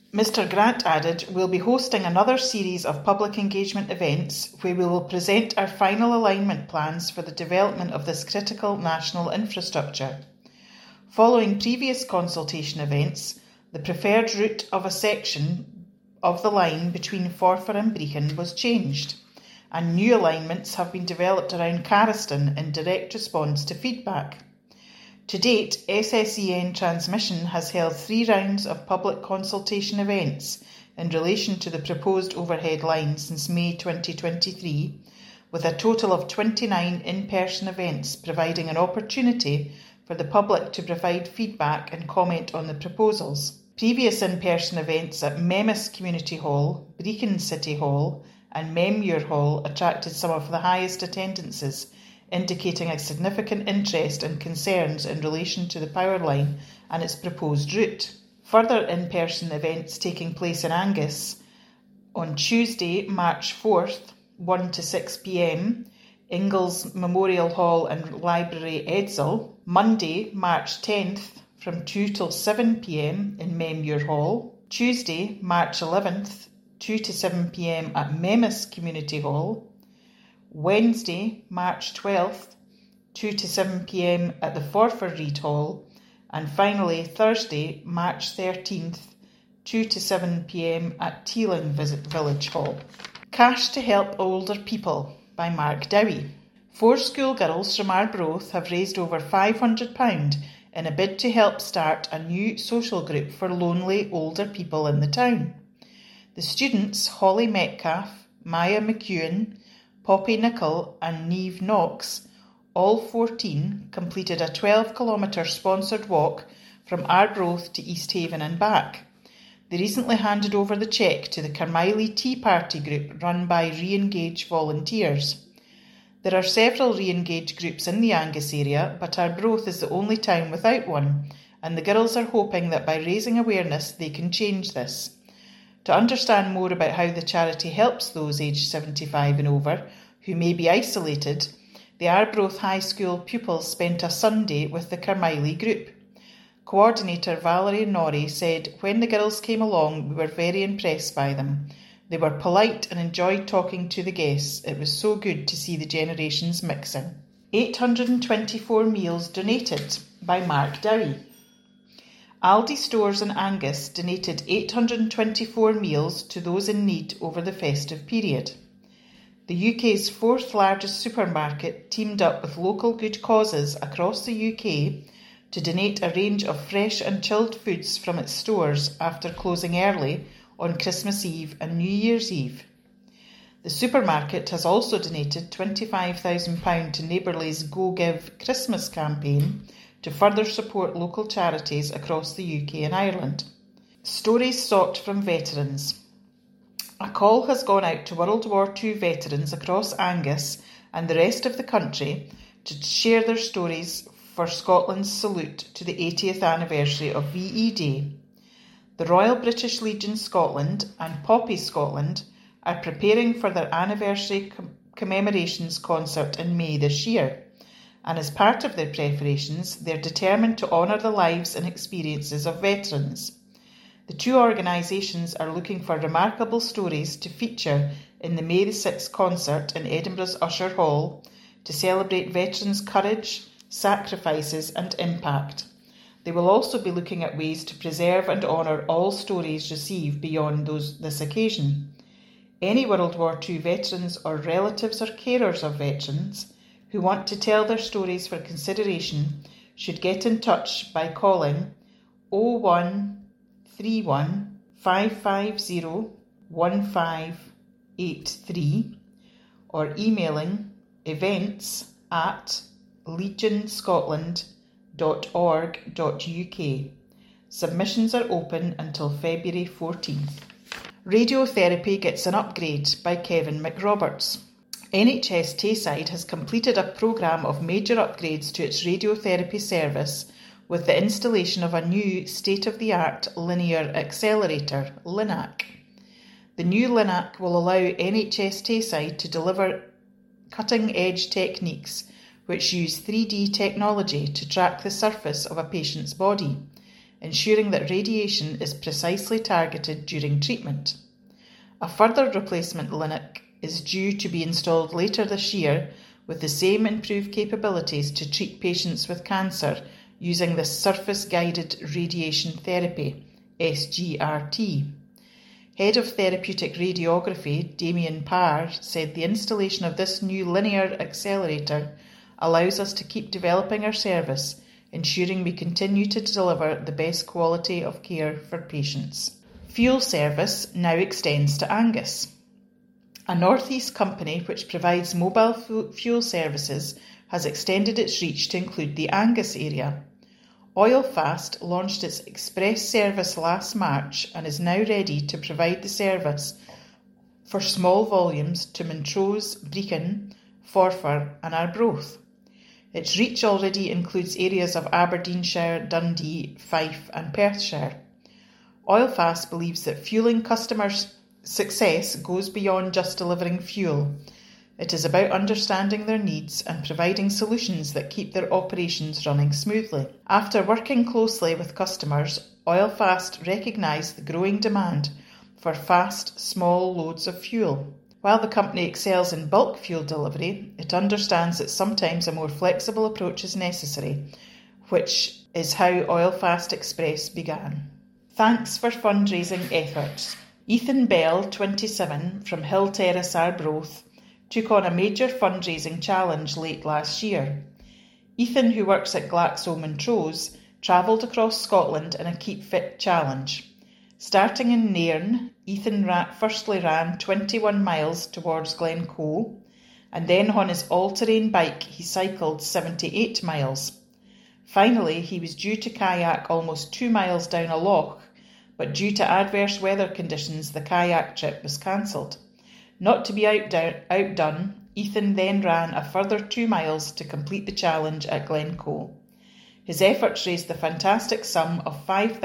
Speaker 4: Mr Grant added, "We'll be hosting another series of public engagement events where we will present our final alignment plans for the development of this critical national infrastructure. Following previous consultation events, the preferred route of a section of the line between Forfar and Brechin was changed, and new alignments have been developed around Carriston in direct response to feedback. To date, SSEN Transmission has held 3 rounds of public consultation events in relation to the proposed overhead line since May 2023, with a total of 29 in-person events providing an opportunity for the public to provide feedback and comment on the proposals. Previous in-person events at Memmis Community Hall, Brechin City Hall and Memmuir Hall attracted some of the highest attendances, indicating a significant interest and concerns in relation to the power line and its proposed route. Further in-person events taking place in Angus on Tuesday, March 4th, 1 to 6 p.m, Ingalls Memorial Hall and Library, Edzell. Monday, March 10th, from 2 till 7 p.m. in Memmuir Hall. Tuesday, March 11th, 2 to 7 p.m. at Memmis Community Hall. Wednesday, March 12th, 2 to 7 p.m. at the Forfar Reid Hall, and finally Thursday, March 13th, 2 to 7 p.m. at Teeling Village Hall. Cash to Help Older People by Mark Dowie. 4 schoolgirls from Arbroath have raised over £500 in a bid to help start a new social group for lonely older people in the town. The students, Holly Metcalf, Maya McEwen, Poppy Nicol and Neve Knox, all 14, completed a 12-kilometre sponsored walk from Arbroath to East Haven and back. They recently handed over the cheque to the Carmiley Tea Party group run by Re-Engage volunteers. There are several Re-Engage groups in the Angus area, but Arbroath is the only town without one, and the girls are hoping that by raising awareness they can change this. To understand more about how the charity helps those aged 75 and over who may be isolated, the Arbroath High School pupils spent a Sunday with the Carmiley group. Coordinator Valerie Norrie said, "When the girls came along, we were very impressed by them. They were polite and enjoyed talking to the guests. It was so good to see the generations mixing." 824 meals donated by Mark Dowie. Aldi stores in Angus donated 824 meals to those in need over the festive period. The UK's 4th largest supermarket teamed up with local good causes across the UK to donate a range of fresh and chilled foods from its stores after closing early on Christmas Eve and New Year's Eve. The supermarket has also donated £25,000 to Neighbourly's Go Give Christmas campaign to further support local charities across the UK and Ireland. Stories sought from veterans. A call has gone out to World War II veterans across Angus and the rest of the country to share their stories for Scotland's salute to the 80th anniversary of VE Day. The Royal British Legion Scotland and Poppy Scotland are preparing for their anniversary commemorations concert in May this year, and as part of their preparations, they're determined to honour the lives and experiences of veterans. The 2 organisations are looking for remarkable stories to feature in the May the 6th concert in Edinburgh's Usher Hall to celebrate veterans' courage, sacrifices and impact. They will also be looking at ways to preserve and honour all stories received beyond this occasion. Any World War II veterans or relatives or carers of veterans who want to tell their stories for consideration should get in touch by calling 0131 550 1583 or emailing events@legionscotland.org.uk. Submissions are open until February 14th. Radiotherapy gets an upgrade by Kevin McRoberts. NHS Tayside has completed a programme of major upgrades to its radiotherapy service with the installation of a new state-of-the-art linear accelerator, LINAC. The new LINAC will allow NHS Tayside to deliver cutting-edge techniques which use 3D technology to track the surface of a patient's body, ensuring that radiation is precisely targeted during treatment. A further replacement linac is due to be installed later this year with the same improved capabilities to treat patients with cancer using the surface-guided radiation therapy, SGRT. Head of Therapeutic Radiography, Damien Parr, said the installation of this new linear accelerator allows us to keep developing our service, ensuring we continue to deliver the best quality of care for patients. Fuel service now extends to Angus. A North East company which provides mobile fuel services has extended its reach to include the Angus area. Oilfast launched its express service last March and is now ready to provide the service for small volumes to Montrose, Brechin, Forfar and Arbroath. Its reach already includes areas of Aberdeenshire, Dundee, Fife and Perthshire. Oilfast believes that fuelling customers' success goes beyond just delivering fuel. It is about understanding their needs and providing solutions that keep their operations running smoothly. After working closely with customers, Oilfast recognised the growing demand for fast, small loads of fuel. While the company excels in bulk fuel delivery, it understands that sometimes a more flexible approach is necessary, which is how Oilfast Express began. Thanks for fundraising efforts. Ethan Bell, 27, from Hill Terrace, Arbroath, took on a major fundraising challenge late last year. Ethan, who works at Glaxo Montrose, travelled across Scotland in a Keep Fit challenge. Starting in Nairn, Ethan firstly ran 21 miles towards Glencoe, and then on his all-terrain bike he cycled 78 miles. Finally, he was due to kayak almost 2 miles down a loch, but due to adverse weather conditions the kayak trip was cancelled. Not to be outdone, Ethan then ran a further 2 miles to complete the challenge at Glencoe. His efforts raised the fantastic sum of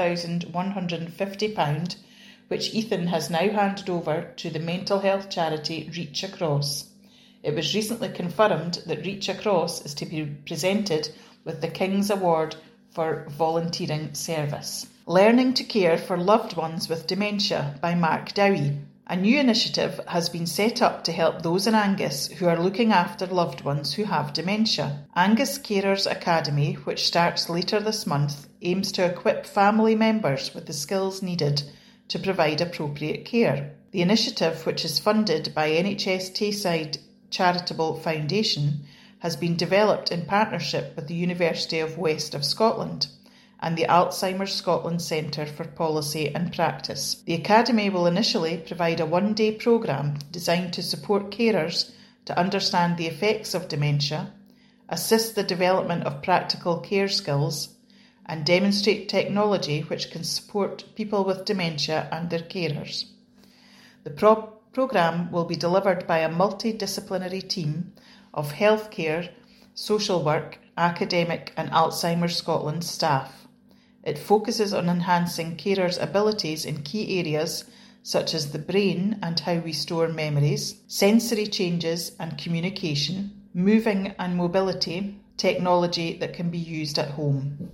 Speaker 4: £5,150, which Ethan has now handed over to the mental health charity Reach Across. It was recently confirmed that Reach Across is to be presented with the King's Award for Volunteering Service. Learning to Care for Loved Ones with Dementia by Mark Dowie. A new initiative has been set up to help those in Angus who are looking after loved ones who have dementia. Angus Carers Academy, which starts later this month, aims to equip family members with the skills needed to provide appropriate care. The initiative, which is funded by NHS Tayside Charitable Foundation, has been developed in partnership with the University of West of Scotland and the Alzheimer's Scotland Centre for Policy and Practice. The Academy will initially provide a one-day programme designed to support carers to understand the effects of dementia, assist the development of practical care skills, and demonstrate technology which can support people with dementia and their carers. The programme will be delivered by a multidisciplinary team of healthcare, social work, academic and Alzheimer's Scotland staff. It focuses on enhancing carers' abilities in key areas such as the brain and how we store memories, sensory changes and communication, moving and mobility, technology that can be used at home.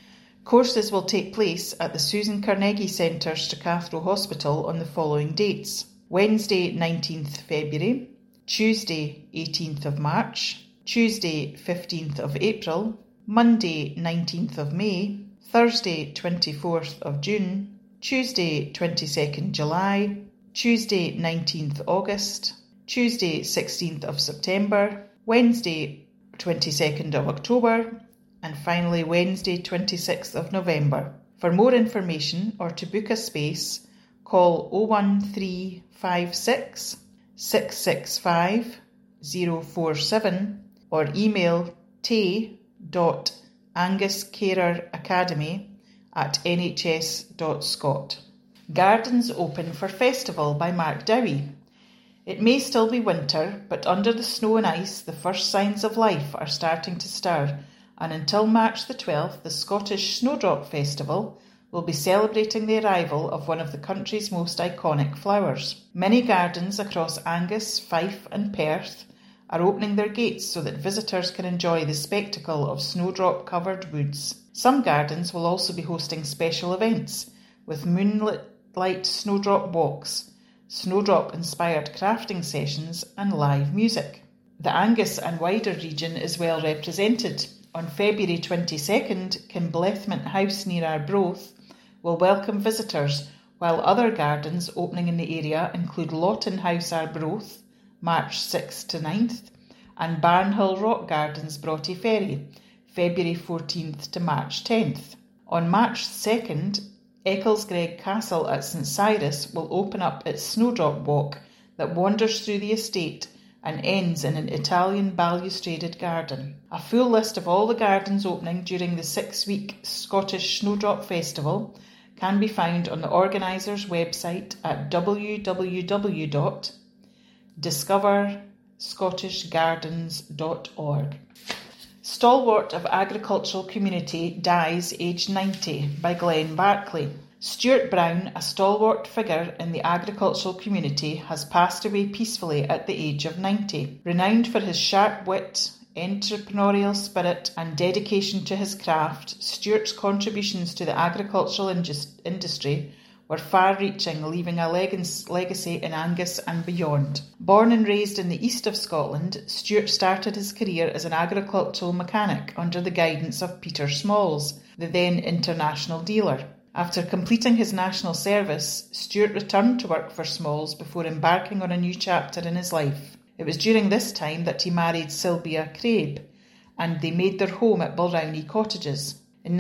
Speaker 4: Courses will take place at the Susan Carnegie Centre, Stracathro Hospital on the following dates: Wednesday 19th February, Tuesday 18th of March, Tuesday 15th of April, Monday 19th of May, Thursday 24th of June, Tuesday 22nd July, Tuesday 19th August, Tuesday 16th of September, Wednesday 22nd of October, and finally Wednesday 26th of November. For more information or to book a space, call 01356 665 047 or email tay.anguscareracademy@nhs.scot. Gardens Open for Festival by Mark Dowie. It may still be winter, but under the snow and ice the first signs of life are starting to stir, and until March the 12th the Scottish Snowdrop Festival will be celebrating the arrival of one of the country's most iconic flowers. Many gardens across Angus, Fife and Perth are opening their gates so that visitors can enjoy the spectacle of snowdrop-covered woods. Some gardens will also be hosting special events with moonlit light snowdrop walks, snowdrop-inspired crafting sessions and live music. The Angus and wider region is well represented. On February 22nd, Kinblethment House near Arbroath will welcome visitors, while other gardens opening in the area include Lawton House Arbroath, March 6th to 9th, and Barnhill Rock Gardens Broughty Ferry, February 14th to March 10th. On March 2nd, Ecclesgreg Castle at St Cyrus will open up its snowdrop walk that wanders through the estate and ends in an Italian balustraded garden. A full list of all the gardens opening during the 6-week Scottish Snowdrop Festival can be found on the organisers' website at www.discoverscottishgardens.org. Stalwart of Agricultural Community dies aged 90 by Glenn Barclay. Stuart Brown, a stalwart figure in the agricultural community, has passed away peacefully at the age of 90. Renowned for his sharp wit, entrepreneurial spirit and dedication to his craft, Stuart's contributions to the agricultural industry were far-reaching, leaving a legacy in Angus and beyond. Born and raised in the east of Scotland, Stuart started his career as an agricultural mechanic under the guidance of Peter Smalls, the then international dealer. After completing his national service, Stuart returned to work for Smalls before embarking on a new chapter in his life. It was during this time that he married Sylvia Craib, and they made their home at Balrowney Cottages. In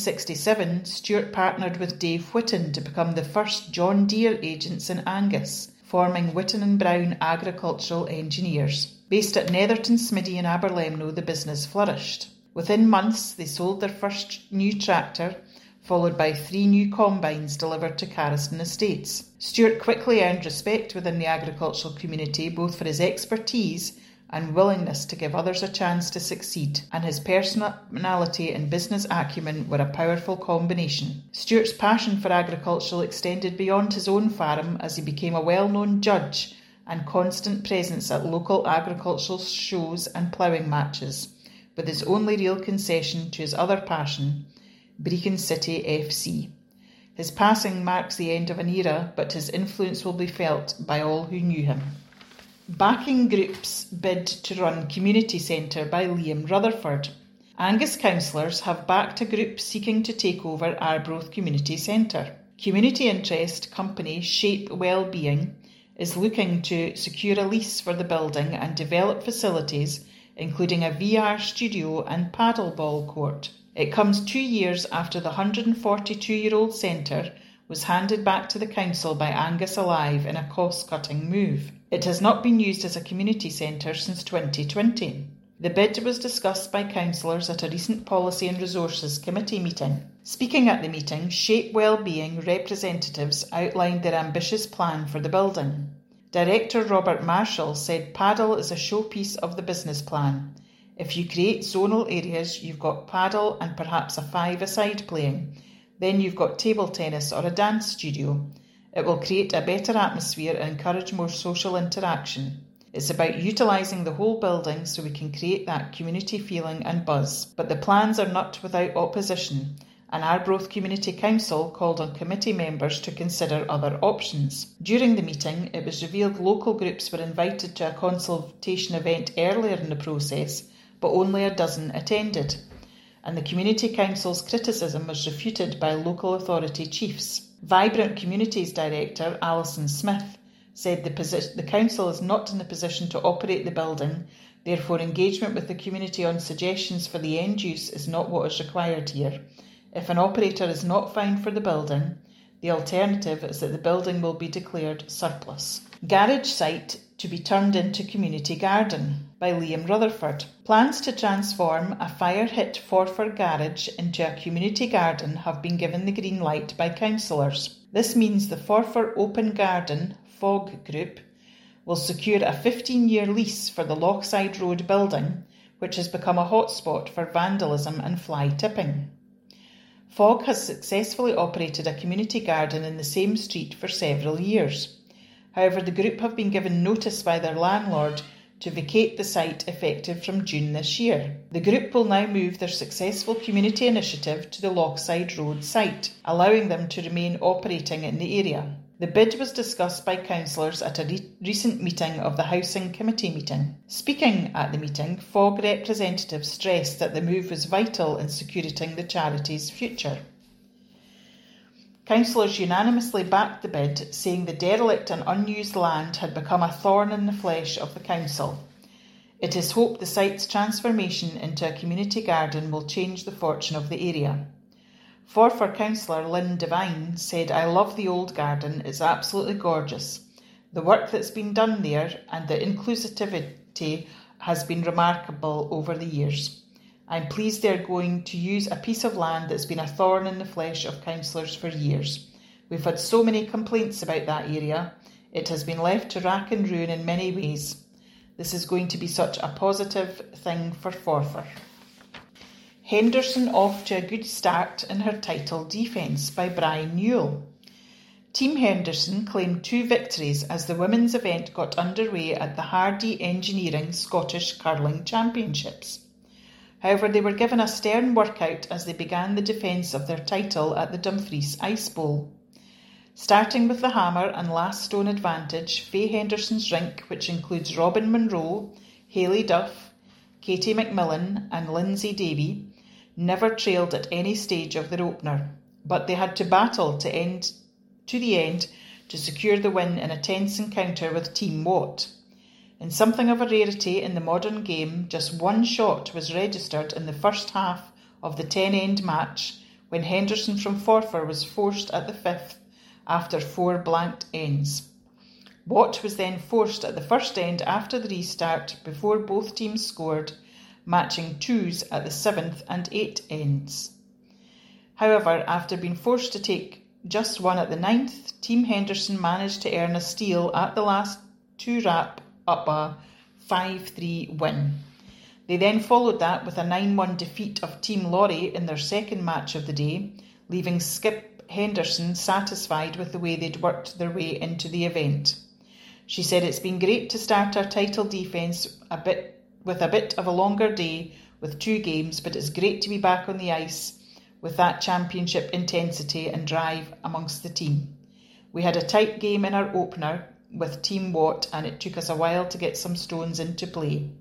Speaker 4: 1967, Stuart partnered with Dave Whitton to become the first John Deere agents in Angus, forming Whitton & Brown Agricultural Engineers. Based at Netherton Smiddy in Aberlemno, the business flourished. Within months, they sold their first new tractor, followed by 3 new combines delivered to Carriston Estates. Stuart quickly earned respect within the agricultural community, both for his expertise and willingness to give others a chance to succeed, and his personality and business acumen were a powerful combination. Stuart's passion for agriculture extended beyond his own farm as he became a well-known judge and constant presence at local agricultural shows and ploughing matches, with his only real concession to his other passion, Brechin City FC. His passing marks the end of an era, but his influence will be felt by all who knew him. Backing Groups bid to run community centre by Liam Rutherford. Angus councillors have backed a group seeking to take over Arbroath Community Centre. Community interest company Shape Wellbeing is looking to secure a lease for the building and develop facilities, including a VR studio and paddleball court. It comes 2 years after the 142-year-old centre was handed back to the council by Angus Alive in a cost-cutting move. It has not been used as a community centre since 2020. The bid was discussed by councillors at a recent Policy and Resources Committee meeting. Speaking at the meeting, Shape Wellbeing representatives outlined their ambitious plan for the building. Director Robert Marshall said paddle is a showpiece of the business plan. If you create zonal areas, you've got paddle and perhaps a 5-a-side playing. Then you've got table tennis or a dance studio. It will create a better atmosphere and encourage more social interaction. It's about utilising the whole building so we can create that community feeling and buzz. But the plans are not without opposition, and Arbroath Community Council called on committee members to consider other options. During the meeting, it was revealed local groups were invited to a consultation event earlier in the process, but only a dozen attended, and the Community Council's criticism was refuted by local authority chiefs. Vibrant Communities Director Alison Smith said the council is not in the position to operate the building, therefore engagement with the community on suggestions for the end use is not what is required here. If an operator is not found for the building, the alternative is that the building will be declared surplus. Garage site to be turned into community garden by Liam Rutherford. Plans to transform a fire-hit Forfar garage into a community garden have been given the green light by councillors. This means the Forfar Open Garden FOG Group will secure a 15-year lease for the Lochside Road building, which has become a hotspot for vandalism and fly tipping. FOG has successfully operated a community garden in the same street for several years. However, the group have been given notice by their landlord to vacate the site effective from June this year. The group will now move their successful community initiative to the Lochside Road site, allowing them to remain operating in the area. The bid was discussed by councillors at a recent meeting of the Housing Committee meeting. Speaking at the meeting, FOG representatives stressed that the move was vital in securing the charity's future. Councillors unanimously backed the bid, saying the derelict and unused land had become a thorn in the flesh of the council. It is hoped the site's transformation into a community garden will change the fortune of the area. Forfar councillor Lynn Devine said, "I love the old garden, it's absolutely gorgeous. The work that's been done there and the inclusivity has been remarkable over the years. I'm pleased they're going to use a piece of land that's been a thorn in the flesh of councillors for years. We've had so many complaints about that area. It has been left to rack and ruin in many ways. This is going to be such a positive thing for Forfar." Henderson off to a good start in her title defence by Brian Newell. Team Henderson claimed 2 victories as the women's event got underway at the Hardy Engineering Scottish Curling Championships. However, they were given a stern workout as they began the defence of their title at the Dumfries Ice Bowl. Starting with the hammer and last stone advantage, Faye Henderson's rink, which includes Robin Monroe, Hayley Duff, Katie McMillan and Lindsay Davey, never trailed at any stage of their opener, but they had to battle to the end to secure the win in a tense encounter with Team Watt. In something of a rarity in the modern game, just 1 shot was registered in the first half of the 10-end match when Henderson from Forfar was forced at the 5th after 4 blanked ends. Watt was then forced at the first end after the restart before both teams scored, matching 2s at the 7th and 8th ends. However, after being forced to take just 1 at the 9th, Team Henderson managed to earn a steal at the last 2 wrap up a 5-3 win. They then followed that with a 9-1 defeat of Team Laurie in their second match of the day, leaving Skip Henderson satisfied with the way they'd worked their way into the event. She said, "It's been great to start our title defence with a bit of a longer day with 2 games, but it's great to be back on the ice with that championship intensity and drive amongst the team. We had a tight game in our opener with Team Watt and it took us a while to get some stones into play.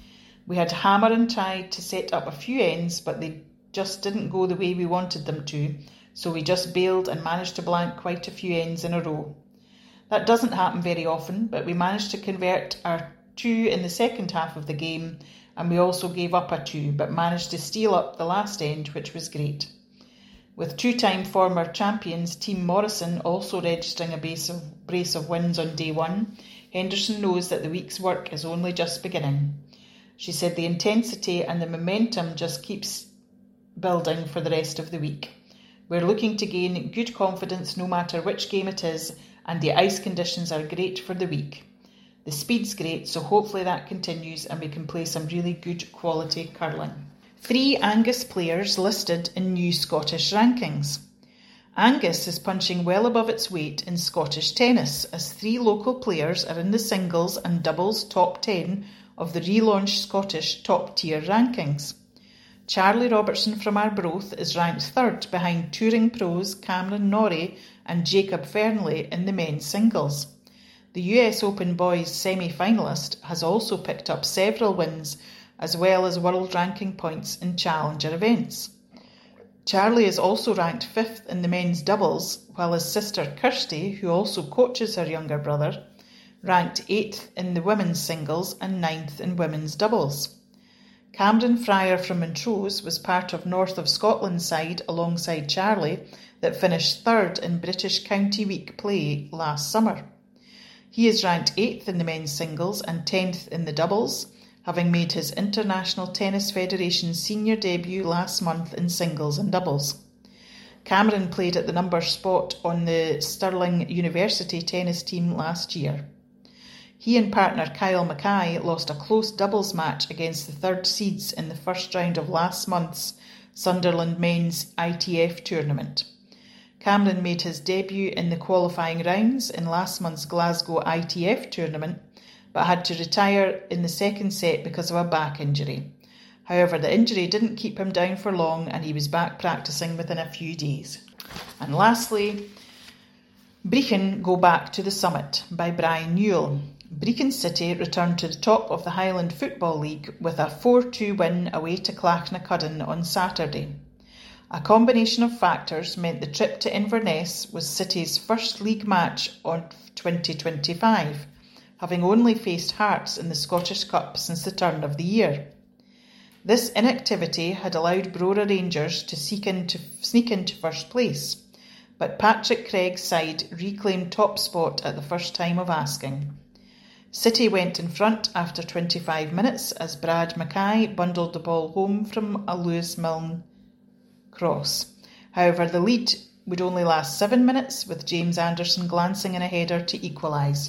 Speaker 4: We had hammer and tried to set up a few ends, but they just didn't go the way we wanted them to, so we just bailed and managed to blank quite a few ends in a row. That doesn't happen very often, but we managed to convert our 2 in the second half of the game, and we also gave up a 2, but managed to steal up the last end, which was great. With 2-time former champions Team Morrison also registering a brace of wins on day 1, Henderson knows that the week's work is only just beginning. She said the intensity and the momentum just keeps building for the rest of the week. We're looking to gain good confidence no matter which game it is, and the ice conditions are great for the week. The speed's great, so hopefully that continues and we can play some really good quality curling." 3 Angus players listed in new Scottish rankings. Angus is punching well above its weight in Scottish tennis as 3 local players are in the singles and doubles top 10 of the relaunched Scottish top-tier rankings. Charlie Robertson from Arbroath is ranked 3rd behind touring pros Cameron Norrie and Jacob Fernley in the men's singles. The US Open boys semi-finalist has also picked up several wins as well as world ranking points in challenger events. Charlie is also ranked 5th in the men's doubles, while his sister Kirsty, who also coaches her younger brother, ranked 8th in the women's singles and 9th in women's doubles. Cameron Fryer from Montrose was part of North of Scotland's side alongside Charlie that finished 3rd in British County Week play last summer. He is ranked 8th in the men's singles and 10th in the doubles, having made his International Tennis Federation senior debut last month in singles and doubles. Cameron played at the number spot on the Stirling University tennis team last year. He and partner Kyle Mackay lost a close doubles match against the 3rd seeds in the first round of last month's Sunderland men's ITF tournament. Cameron made his debut in the qualifying rounds in last month's Glasgow ITF tournament, but had to retire in the second set because of a back injury. However, the injury didn't keep him down for long and he was back practising within a few days. And lastly, Brechin go back to the summit by Brian Newell. Brechin City returned to the top of the Highland Football League with a 4-2 win away to Clachnacudden on Saturday. A combination of factors meant the trip to Inverness was City's first league match of 2025, having only faced Hearts in the Scottish Cup since the turn of the year. This inactivity had allowed Brora Rangers to sneak into first place, but Patrick Craig's side reclaimed top spot at the first time of asking. City went in front after 25 minutes as Brad Mackay bundled the ball home from a Lewis Milne cross. However, the lead would only last 7 minutes, with James Anderson glancing in a header to equalise.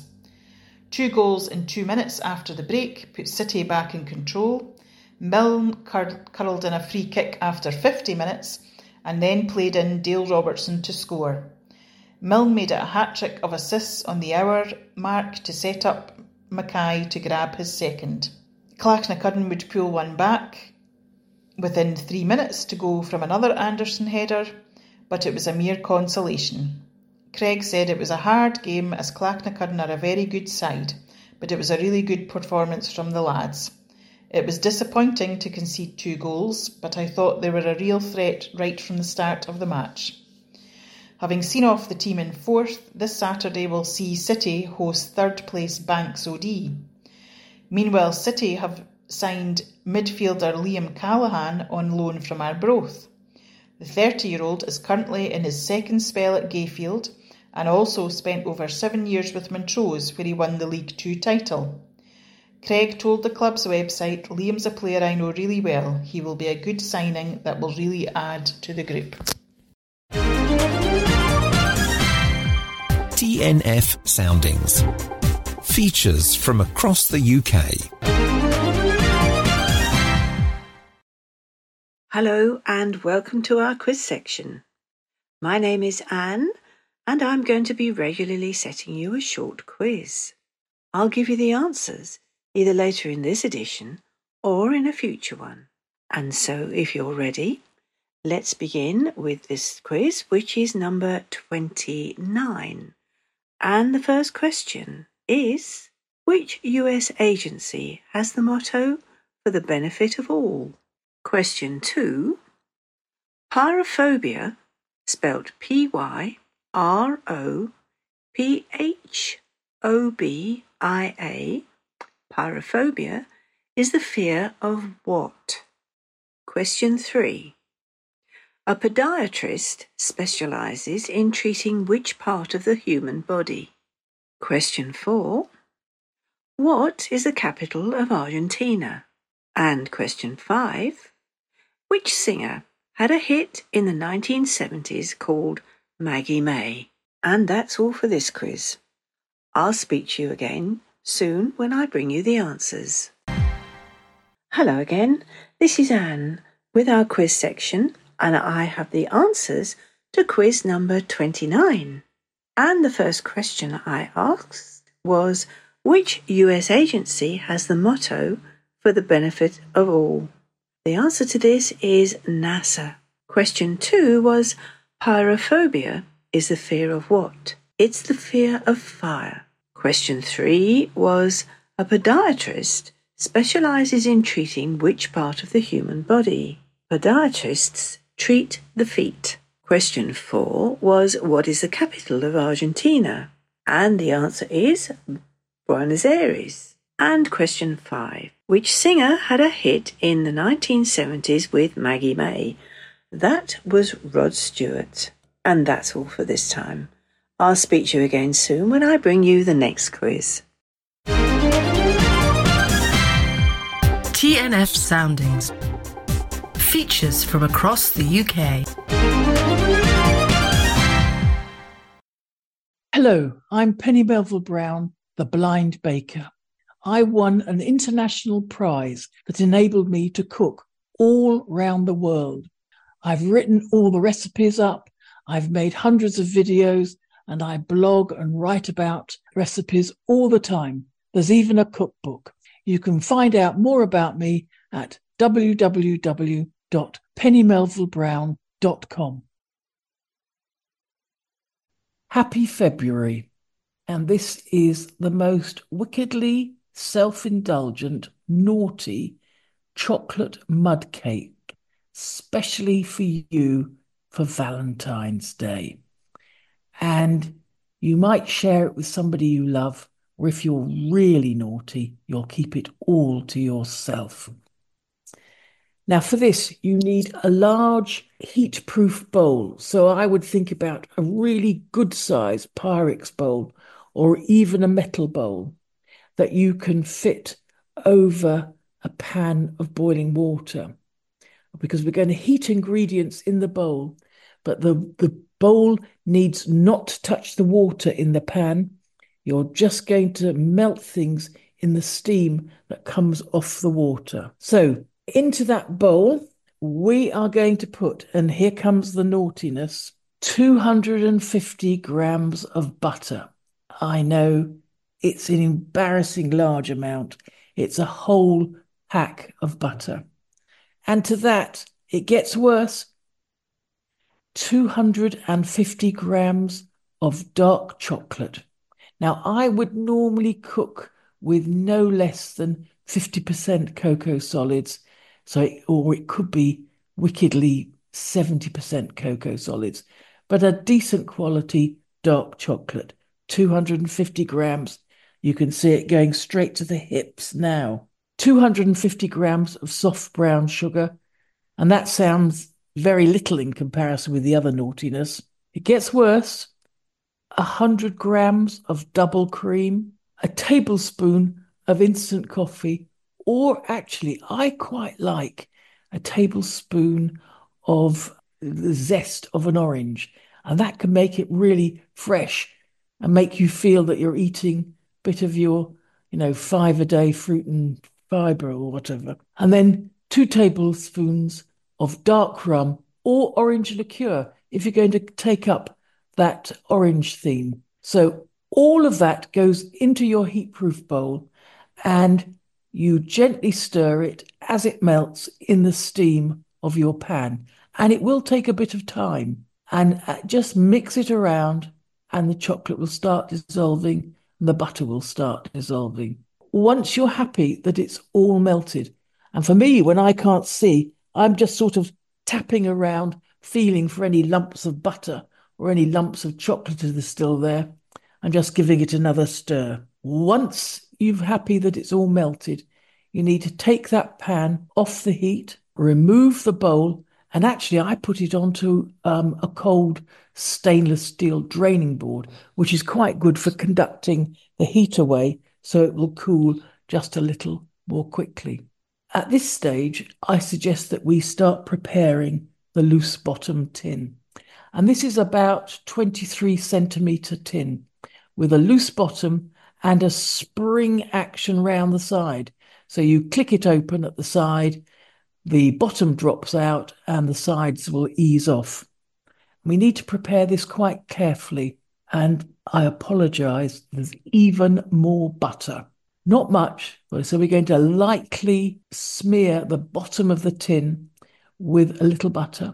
Speaker 4: 2 goals in 2 minutes after the break put City back in control. Milne curled in a free kick after 50 minutes and then played in Dale Robertson to score. Milne made it a hat-trick of assists on the hour mark to set up Mackay to grab his second. Clachnacudden would pull one back within 3 minutes to go from another Anderson header, but it was a mere consolation. Craig said it was a hard game as Clachnacudden are a very good side, but it was a really good performance from the lads. It was disappointing to concede 2 goals, but I thought they were a real threat right from the start of the match. Having seen off the team in 4th, this Saturday will see City host 3rd place Banks OD. Meanwhile, City have signed midfielder Liam Callaghan on loan from Arbroath. The 30-year-old is currently in his second spell at Gayfield and also spent over 7 years with Montrose, where he won the League 2 title. Craig told the club's website, "Liam's a player I know really well. He will be a good signing that will really add to the group."
Speaker 5: TNF Soundings. Features from across the UK.
Speaker 6: Hello and welcome to our quiz section. My name is Anne and I'm going to be regularly setting you a short quiz. I'll give you the answers either later in this edition or in a future one. And so if you're ready, let's begin with this quiz, which is number 29. And the first question is, which US agency has the motto "for the benefit of all"? Question 2. Pyrophobia, spelt Pyrophobia, pyrophobia is the fear of what? Question 3. A podiatrist specialises in treating which part of the human body? Question 4. What is the capital of Argentina? And question 5. Which singer had a hit in the 1970s called Maggie May? And that's all for this quiz. I'll speak to you again soon when I bring you the answers. Hello again, this is Anne with our quiz section, and I have the answers to quiz number 29. And the first question I asked was, which US agency has the motto "for the benefit of all"? The answer to this is NASA. Question 2 was, pyrophobia is the fear of what? It's the fear of fire. Question 3 was, a podiatrist specialises in treating which part of the human body? Podiatrists treat the feet. Question 4 was, what is the capital of Argentina? And the answer is Buenos Aires. And question 5, which singer had a hit in the 1970s with Maggie May? That was Rod Stewart. And that's all for this time. I'll speak to you again soon when I bring you the next quiz.
Speaker 7: TNF Soundings. Features from across the UK.
Speaker 8: Hello, I'm Penny Melville-Brown, the blind baker. I won an international prize that enabled me to cook all round the world. I've written all the recipes up, I've made hundreds of videos, and I blog and write about recipes all the time. There's even a cookbook. You can find out more about me at www.pennymelvillebrown.com. Happy February, and this is the most wickedly self-indulgent, naughty chocolate mud cake, specially for you for Valentine's Day. And you might share it with somebody you love, or if you're really naughty, you'll keep it all to yourself. Now for this, you need a large heat-proof bowl. So I would think about a really good size Pyrex bowl or even a metal bowl that you can fit over a pan of boiling water, because we're going to heat ingredients in the bowl, but the bowl needs not to touch the water in the pan. You're just going to melt things in the steam that comes off the water. So into that bowl, we are going to put, and here comes the naughtiness, 250 grams of butter. I know it's an embarrassing large amount. It's a whole pack of butter. And to that, it gets worse, 250 grams of dark chocolate. Now, I would normally cook with no less than 50% cocoa solids, or it could be wickedly 70% cocoa solids, but a decent quality dark chocolate, 250 grams. You can see it going straight to the hips now. 250 grams of soft brown sugar, and that sounds very little in comparison with the other naughtiness. It gets worse. 100 grams of double cream, a tablespoon of instant coffee, or actually, I quite like a tablespoon of the zest of an orange, and that can make it really fresh and make you feel that you're eating a bit of your, 5-a-day fruit and fibre or whatever. And then 2 tablespoons of dark rum or orange liqueur if you're going to take up that orange theme. So all of that goes into your heat-proof bowl, and you gently stir it as it melts in the steam of your pan. And it will take a bit of time. And just mix it around, and the chocolate will start dissolving and the butter will start dissolving. Once you're happy that it's all melted, and for me, when I can't see, I'm just sort of tapping around, feeling for any lumps of butter or any lumps of chocolate that are still there, and just giving it another stir. Once you're happy that it's all melted, you need to take that pan off the heat, remove the bowl, and actually I put it onto a cold stainless steel draining board, which is quite good for conducting the heat away, so it will cool just a little more quickly. At this stage, I suggest that we start preparing the loose bottom tin. And this is about 23 centimetre tin with a loose bottom and a spring action round the side. So you click it open at the side, the bottom drops out and the sides will ease off. We need to prepare this quite carefully, and I apologise, there's even more butter. Not much, so we're going to lightly smear the bottom of the tin with a little butter.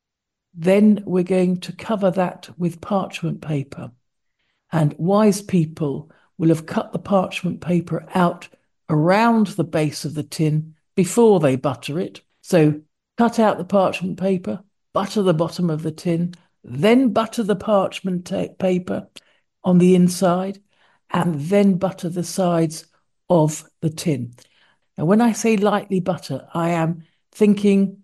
Speaker 8: Then we're going to cover that with parchment paper. And wise people will have cut the parchment paper out around the base of the tin before they butter it. So cut out the parchment paper, butter the bottom of the tin, then butter the parchment paper on the inside, and then butter the sides of the tin. Now, when I say lightly butter, I am thinking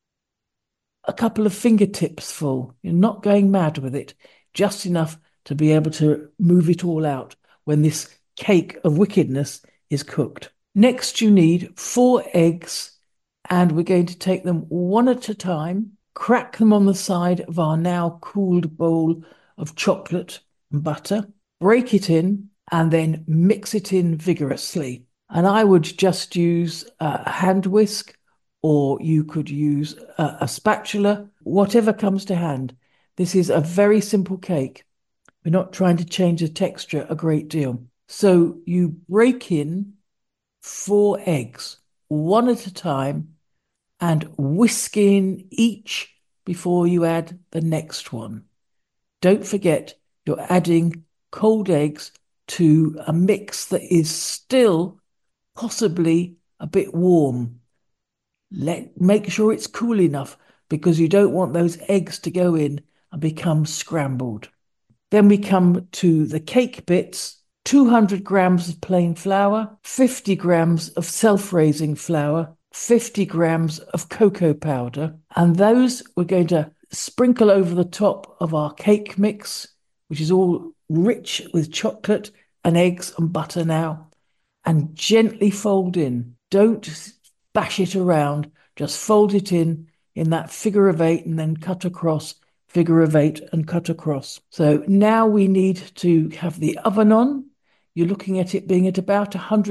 Speaker 8: a couple of fingertips full. You're not going mad with it, just enough to be able to move it all out when this cake of wickedness is cooked. Next, you need 4 eggs, and we're going to take them one at a time, crack them on the side of our now cooled bowl of chocolate and butter, break it in, and then mix it in vigorously. And I would just use a hand whisk, or you could use a spatula, whatever comes to hand. This is a very simple cake. We're not trying to change the texture a great deal. So you break in 4 eggs, one at a time, and whisk in each before you add the next one. Don't forget you're adding cold eggs to a mix that is still possibly a bit warm. Make sure it's cool enough because you don't want those eggs to go in and become scrambled. Then we come to the cake bits. 200 grams of plain flour, 50 grams of self-raising flour, 50 grams of cocoa powder, and those we're going to sprinkle over the top of our cake mix, which is all rich with chocolate and eggs and butter now, and gently fold in. Don't bash it around, just fold it in that figure of 8 and then cut across, figure of 8 and cut across. So now we need to have the oven on. You're looking at it being at about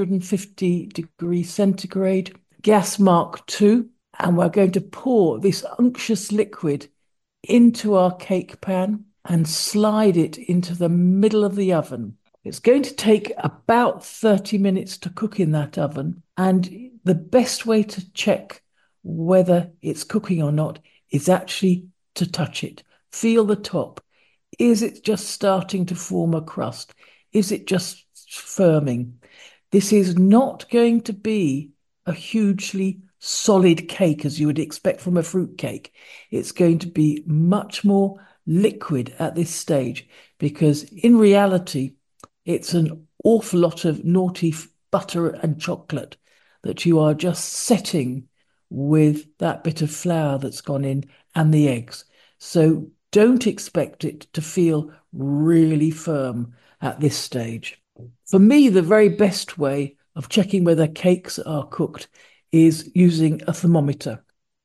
Speaker 8: 150 degrees centigrade, gas mark 2, and we're going to pour this unctuous liquid into our cake pan and slide it into the middle of the oven. It's going to take about 30 minutes to cook in that oven, and the best way to check whether it's cooking or not is actually to touch it. Feel the top. Is it just starting to form a crust? Is it just firming? This is not going to be a hugely solid cake as you would expect from a fruit cake. It's going to be much more liquid at this stage because in reality, it's an awful lot of naughty butter and chocolate that you are just setting with that bit of flour that's gone in and the eggs. So don't expect it to feel really firm at this stage. For me, the very best way of checking whether cakes are cooked is using a thermometer.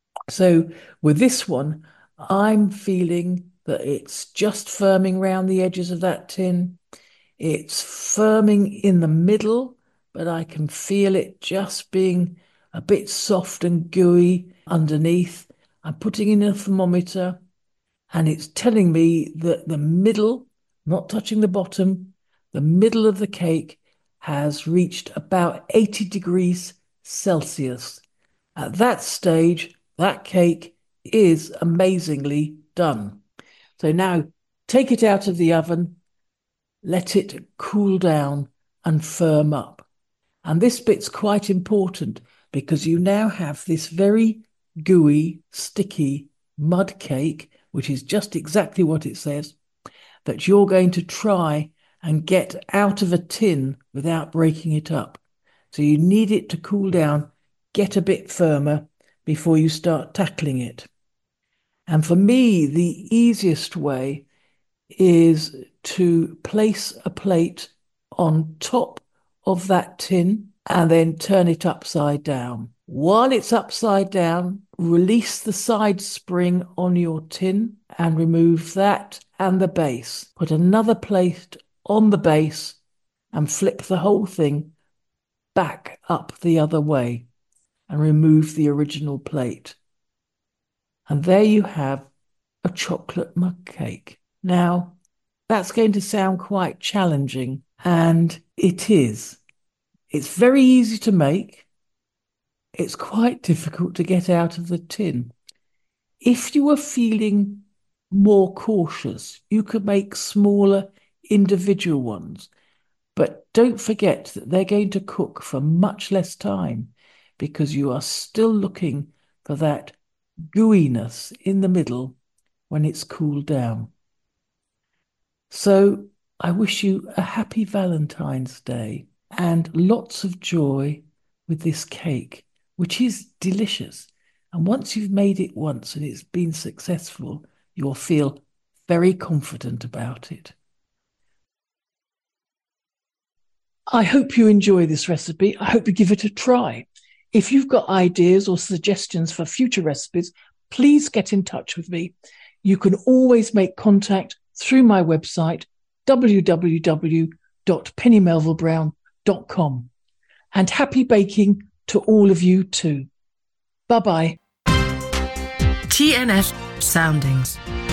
Speaker 8: So with this one, I'm feeling that it's just firming around the edges of that tin. It's firming in the middle, but I can feel it just being a bit soft and gooey underneath. I'm putting in a thermometer and it's telling me that the middle, not touching the bottom, the middle of the cake has reached about 80 degrees Celsius. At that stage, that cake is amazingly done. So now take it out of the oven, let it cool down and firm up. And this bit's quite important because you now have this very gooey, sticky mud cake, which is just exactly what it says, that you're going to try and get out of a tin without breaking it up. So you need it to cool down, get a bit firmer before you start tackling it. And for me, the easiest way is to place a plate on top of that tin and then turn it upside down. While it's upside down, release the side spring on your tin and remove that and the base. Put another plate on the base and flip the whole thing back up the other way and remove the original plate. And there you have a chocolate mug cake. Now, that's going to sound quite challenging, and it is. It's very easy to make. It's quite difficult to get out of the tin. If you were feeling more cautious, you could make smaller individual ones. But don't forget that they're going to cook for much less time because you are still looking for that gooiness in the middle when it's cooled down. So I wish you a happy Valentine's Day and lots of joy with this cake, which is delicious. And once you've made it once and it's been successful, you'll feel very confident about it. I hope you enjoy this recipe. I hope you give it a try. If you've got ideas or suggestions for future recipes, please get in touch with me. You can always make contact through my website, www.pennymelvillebrown.com. And happy baking to all of you too. Bye-bye.
Speaker 7: TNF Soundings.